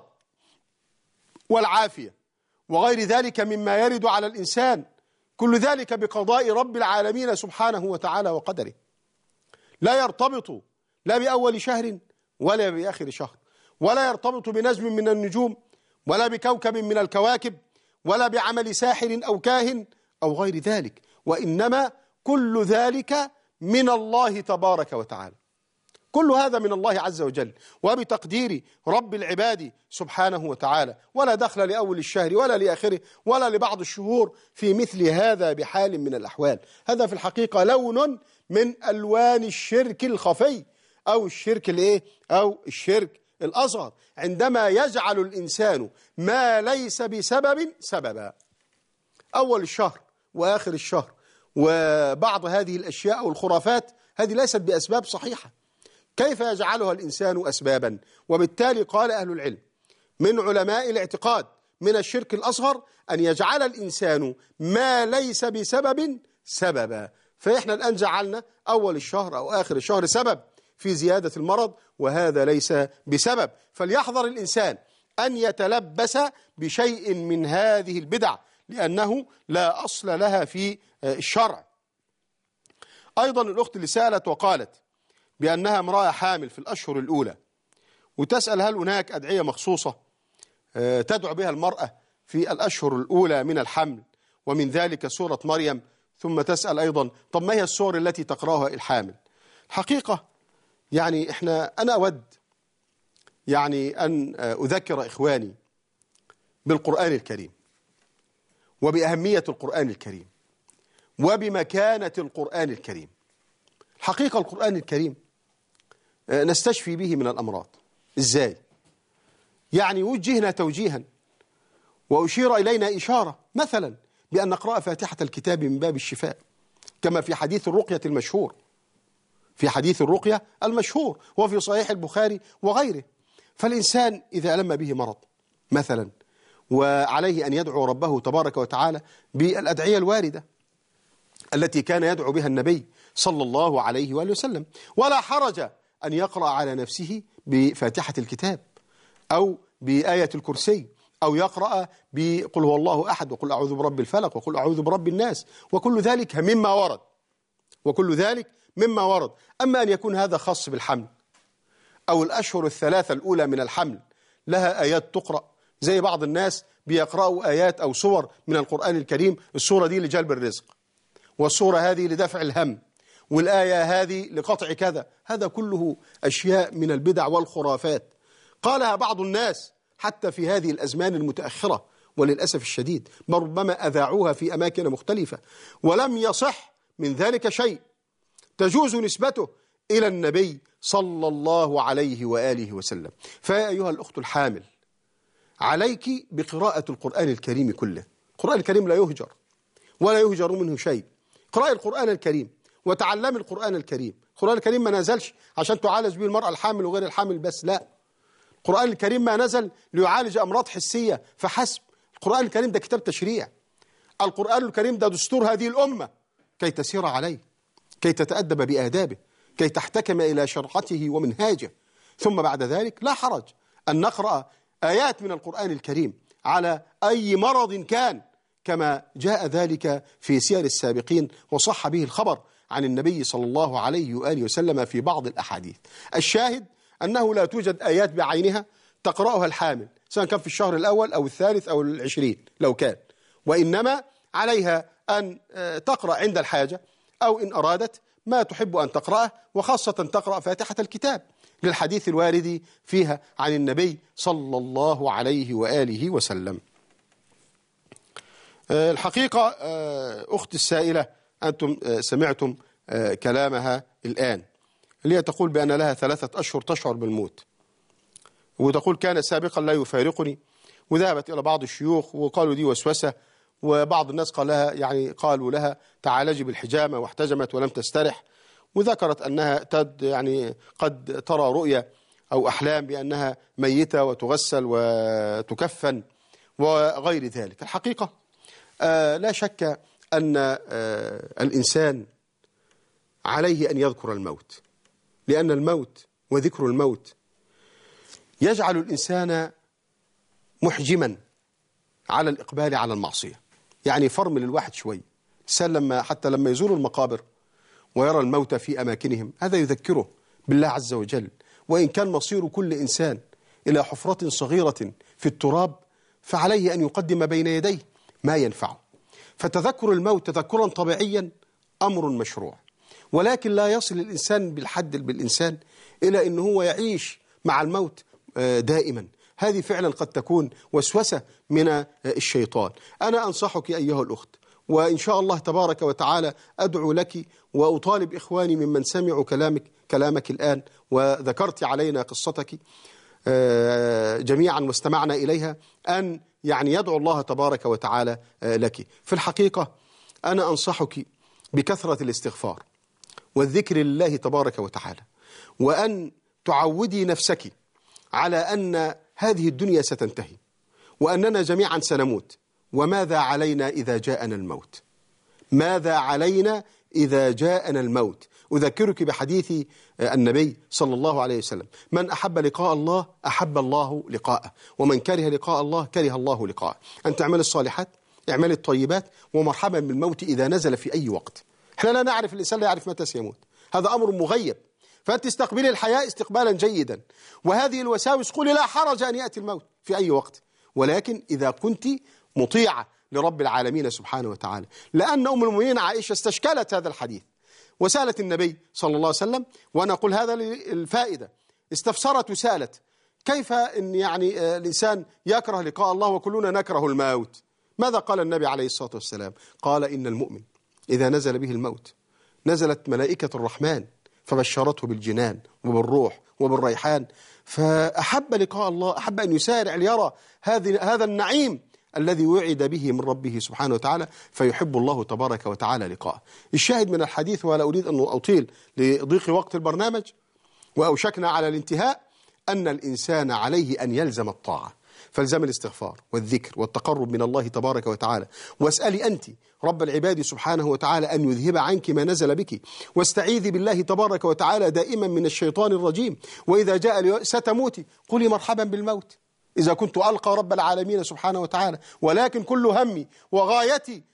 والعافية وغير ذلك مما يرد على الإنسان، كل ذلك بقضاء رب العالمين سبحانه وتعالى وقدره، لا يرتبط لا بأول شهر ولا بآخر شهر، ولا يرتبط بنجم من النجوم ولا بكوكب من الكواكب ولا بعمل ساحر أو كاهن أو غير ذلك، وإنما كل ذلك من الله تبارك وتعالى. كل هذا من الله عز وجل وبتقدير رب العباد سبحانه وتعالى، ولا دخل لأول الشهر ولا لآخره ولا لبعض الشهور في مثل هذا بحال من الأحوال. هذا في الحقيقة لون من ألوان الشرك الخفي أو الشرك أو الشرك الأصغر، عندما يجعل الإنسان ما ليس بسبب سببا. أول الشهر وآخر الشهر وبعض هذه الأشياء والخرافات هذه ليست بأسباب صحيحة، كيف يجعلها الإنسان أسبابا؟ وبالتالي قال أهل العلم من علماء الاعتقاد من الشرك الأصغر أن يجعل الإنسان ما ليس بسبب سببا. فإحنا الآن جعلنا أول الشهر أو آخر الشهر سبب في زيادة المرض، وهذا ليس بسبب. فليحذر الإنسان أن يتلبس بشيء من هذه البدع، لأنه لا أصل لها في الشرع. أيضا الأخت اللي سألت وقالت بأنها امرأة حامل في الأشهر الأولى، وتسأل هل هناك أدعية مخصوصة تدعو بها المرأة في الأشهر الأولى من الحمل، ومن ذلك سورة مريم. ثم تسأل أيضا طب ما هي السور التي تقرأها الحامل؟ حقيقة يعني أنا أود يعني أن أذكر إخواني بالقرآن الكريم وبأهمية القرآن الكريم وبمكانة القرآن الكريم. حقيقة القرآن الكريم نستشفي به من الأمراض. إزاي؟ يعني وجهنا توجيها وأشير إلينا إشارة، مثلا بأن نقرأ فاتحة الكتاب من باب الشفاء، كما في حديث الرقية المشهور، في حديث الرقية المشهور وفي صحيح البخاري وغيره. فالإنسان إذا ألم به مرض مثلا وعليه أن يدعو ربه تبارك وتعالى بالأدعية الواردة التي كان يدعو بها النبي صلى الله عليه وآله وسلم، ولا حرج أن يقرأ على نفسه بفاتحة الكتاب أو بآية الكرسي، أو يقرأ بقل هو الله أحد وقل أعوذ برب الفلق وقل أعوذ برب الناس، وكل ذلك مما ورد، وكل ذلك مما ورد. أما أن يكون هذا خاص بالحمل أو الأشهر الثلاثة الأولى من الحمل لها آيات تقرأ، زي بعض الناس بيقرأوا آيات أو سور من القرآن الكريم، السورة دي لجلب الرزق، والسورة هذه لدفع الهم، والآية هذه لقطع كذا. هذا كله أشياء من البدع والخرافات قالها بعض الناس حتى في هذه الأزمان المتأخرة، وللأسف الشديد ربما أذاعوها في أماكن مختلفة ولم يصح من ذلك شيء تجوز نسبته إلى النبي صلى الله عليه وآله وسلم. فيا أيها الأخت الحامل، عليك بقراءة القرآن الكريم كله. القرآن الكريم لا يهجر ولا يهجر منه شيء. قراءة القرآن الكريم وتعلم القرآن الكريم. القرآن الكريم ما نزلش عشان تعالج به المرأة الحامل وغير الحامل بس، لا. القرآن الكريم ما نزل ليعالج أمراض حسية فحسب. القرآن الكريم ده كتاب تشريع. القرآن الكريم ده دستور هذه الأمة كي تسير عليه، كي تتأدب بآدابه، كي تحتكم إلى شرعته ومنهاجه. ثم بعد ذلك لا حرج أن نقرأ آيات من القرآن الكريم على أي مرض كان، كما جاء ذلك في سير السابقين وصح به الخبر عن النبي صلى الله عليه وآله وسلم في بعض الأحاديث. الشاهد أنه لا توجد آيات بعينها تقرأها الحامل، سواء كان في الشهر الأول أو الثالث أو العشرين لو كان، وإنما عليها أن تقرأ عند الحاجة، أو إن أرادت ما تحب أن تقرأه، وخاصة تقرأ فاتحة الكتاب للحديث الوارد فيها عن النبي صلى الله عليه وآله وسلم. الحقيقة أخت السائلة أنتم سمعتم كلامها الآن، اللي هي تقول بأن لها 3 أشهر تشعر بالموت، وتقول كان سابقا لا يفارقني، وذهبت إلى بعض الشيوخ وقالوا دي وسوسة، وبعض الناس قالوا لها تعالجي بالحجامة، واحتجمت ولم تسترح، وذكرت أنها قد ترى رؤيا أو أحلام بأنها ميتة وتغسل وتكفن وغير ذلك. الحقيقة لا شك أن الإنسان عليه أن يذكر الموت، لأن الموت وذكر الموت يجعل الإنسان محجما على الإقبال على المعصية. يعني فرمل الواحد شوي. الإنسان حتى لما يزور المقابر ويرى الموتى في أماكنهم، هذا يذكره بالله عز وجل. وإن كان مصير كل إنسان إلى حفرة صغيرة في التراب، فعليه أن يقدم بين يديه ما ينفعه. فتذكر الموت تذكرا طبيعيا أمر مشروع، ولكن لا يصل الإنسان بالإنسان إلى أنه هو يعيش مع الموت دائما. هذه فعلا قد تكون وسوسة من الشيطان. أنا أنصحك أيها الأخت، وإن شاء الله تبارك وتعالى أدعو لك وأطالب إخواني ممن سمعوا كلامك الآن وذكرت علينا قصتك جميعا واستمعنا إليها، أن يدعو الله تبارك وتعالى لك. في الحقيقة أنا أنصحك بكثرة الاستغفار والذكر لله تبارك وتعالى، وأن تعودي نفسك على أن هذه الدنيا ستنتهي، وأننا جميعا سنموت، وماذا علينا إذا جاءنا الموت؟ ماذا علينا إذا جاءنا الموت؟ أذكرك بحديث النبي صلى الله عليه وسلم: من أحب لقاء الله أحب الله لقاءه، ومن كره لقاء الله كره الله لقاءه. أن تعمل الصالحات، اعمل الطيبات، ومرحبا بالموت إذا نزل في أي وقت. احنا لا نعرف، الإنسان لا يعرف متى سيموت، هذا أمر مغيب. فأنت استقبلي الحياة استقبالا جيدا، وهذه الوساوس قولي لا حرج أن يأتي الموت في أي وقت، ولكن إذا كنت مطيعة لرب العالمين سبحانه وتعالى. لأن أم المؤمنين عائشة استشكلت هذا الحديث وسألت النبي صلى الله عليه وسلم، وأنا أقول هذا للفائدة، استفسرت وسألت كيف إن الإنسان يكره لقاء الله وكلنا نكره الموت؟ ماذا قال النبي عليه الصلاة والسلام؟ قال: إن المؤمن إذا نزل به الموت نزلت ملائكة الرحمن فبشرته بالجنان وبالروح وبالريحان، فأحب لقاء الله، أحب أن يسارع ليرى هذا النعيم الذي وعد به من ربه سبحانه وتعالى، فيحب الله تبارك وتعالى لقاءه. الشاهد من الحديث، ولا أريد أن أطيل لضيق وقت البرنامج وأوشكنا على الانتهاء، أن الإنسان عليه أن يلزم الطاعة، فالزم الاستغفار والذكر والتقرب من الله تبارك وتعالى، واسألي أنت رب العباد سبحانه وتعالى أن يذهب عنك ما نزل بك، واستعيذي بالله تبارك وتعالى دائما من الشيطان الرجيم. وإذا جاء ستموتي قولي مرحبا بالموت إذا كنت ألقى رب العالمين سبحانه وتعالى، ولكن كل همي وغايتي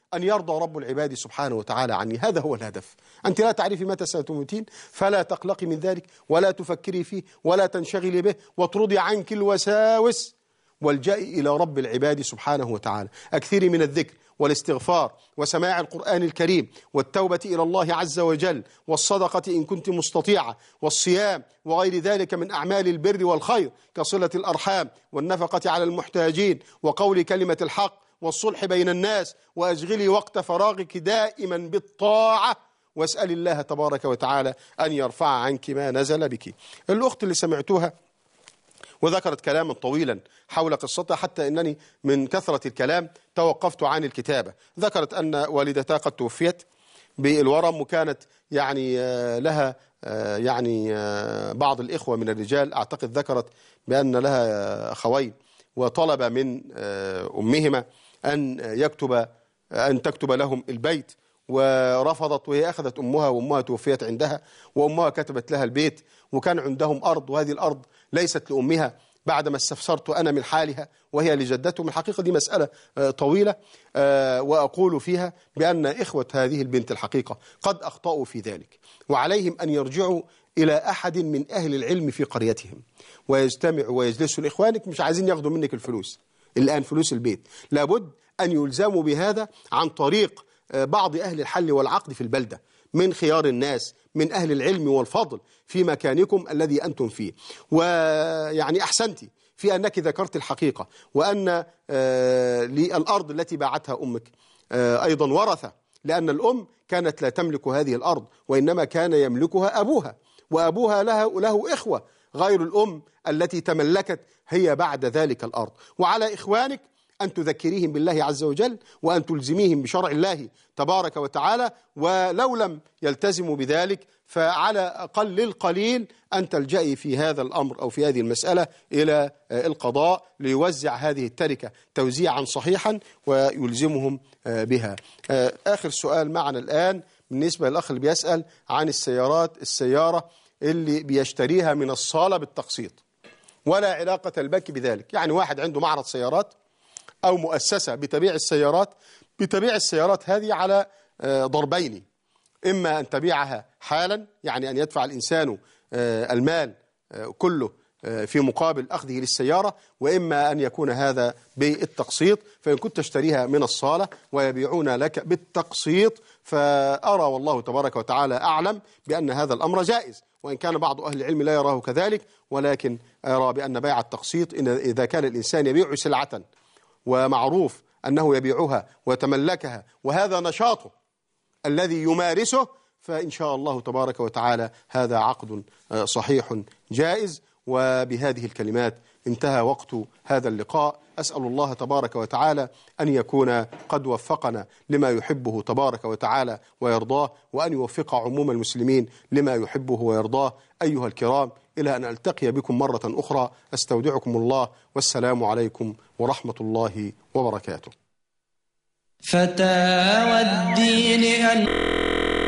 أن يرضى رب العباد سبحانه وتعالى عني. هذا هو الهدف. أنت لا تعرفي متى ستموتين، فلا تقلقي من ذلك ولا تفكري فيه ولا تنشغلي به، واطردي عنك الوساوس والجئي إلى رب العباد سبحانه وتعالى. أكثري من الذكر والاستغفار وسماع القرآن الكريم والتوبة إلى الله عز وجل والصدقة إن كنت مستطيعة والصيام وغير ذلك من أعمال البر والخير كصلة الأرحام والنفقة على المحتاجين وقول كلمة الحق والصلح بين الناس، وأشغلي وقت فراغك دائما بالطاعة، واسأل الله تبارك وتعالى أن يرفع عنك ما نزل بك. الأخت اللي سمعتوها وذكرت كلاما طويلا حول قصتها حتى أنني من كثرة الكلام توقفت عن الكتابة. ذكرت أن والدتها قد توفيت بالورم، وكانت يعني لها يعني بعض الإخوة من الرجال أعتقد ذكرت بأن لها أخوين، وطلب من أمهما أن تكتب لهم البيت، ورفضت، وهي أخذت أمها وأمها توفيت عندها، وأمها كتبت لها البيت، وكان عندهم أرض، وهذه الأرض ليست لأمها بعدما استفسرت أنا من حالها وهي لجدتهم. الحقيقة دي مسألة طويلة، وأقول فيها بأن إخوة هذه البنت الحقيقة قد أخطأوا في ذلك، وعليهم أن يرجعوا إلى أحد من أهل العلم في قريتهم ويجتمعوا ويجلسوا. لإخوانك مش عايزين ياخدوا منك الفلوس الآن، فلوس البيت، لابد أن يلزموا بهذا عن طريق بعض أهل الحل والعقد في البلدة، من خيار الناس، من أهل العلم والفضل في مكانكم الذي أنتم فيه. ويعني أحسنتي في أنك ذكرت الحقيقة، وأن للأرض التي باعتها أمك أيضا ورثة، لأن الأم كانت لا تملك هذه الأرض، وإنما كان يملكها أبوها، وأبوها له إخوة غير الأم التي تملكت هي بعد ذلك الأرض. وعلى إخوانك أن تذكريهم بالله عز وجل، وأن تلزميهم بشرع الله تبارك وتعالى، ولو لم يلتزموا بذلك فعلى أقل القليل أن تلجئي في هذا الأمر أو في هذه المسألة إلى القضاء ليوزع هذه التركة توزيعا صحيحا ويلزمهم بها. آخر سؤال معنا الآن بالنسبة للأخ اللي بيسأل عن السيارة اللي بيشتريها من الصالة بالتقسيط، ولا علاقة البنك بذلك. يعني واحد عنده معرض سيارات أو مؤسسة بتبيع السيارات هذه على ضربين: إما أن تبيعها حالا، يعني أن يدفع الإنسان المال كله في مقابل أخذه للسيارة، وإما أن يكون هذا بالتقسيط. فإن كنت تشتريها من الصالة ويبيعون لك بالتقسيط، فأرى والله تبارك وتعالى أعلم بأن هذا الأمر جائز، وإن كان بعض أهل العلم لا يراه كذلك، ولكن أرى بأن بيع التقسيط إذا كان الإنسان يبيع سلعة ومعروف أنه يبيعها ويتملكها وهذا نشاطه الذي يمارسه، فإن شاء الله تبارك وتعالى هذا عقد صحيح جائز. وبهذه الكلمات انتهى وقت هذا اللقاء. أسأل الله تبارك وتعالى أن يكون قد وفقنا لما يحبه تبارك وتعالى ويرضاه، وأن يوفق عموم المسلمين لما يحبه ويرضاه. أيها الكرام، إلى أن ألتقي بكم مرة أخرى أستودعكم الله، والسلام عليكم ورحمة الله وبركاته. فتاوى الدين أن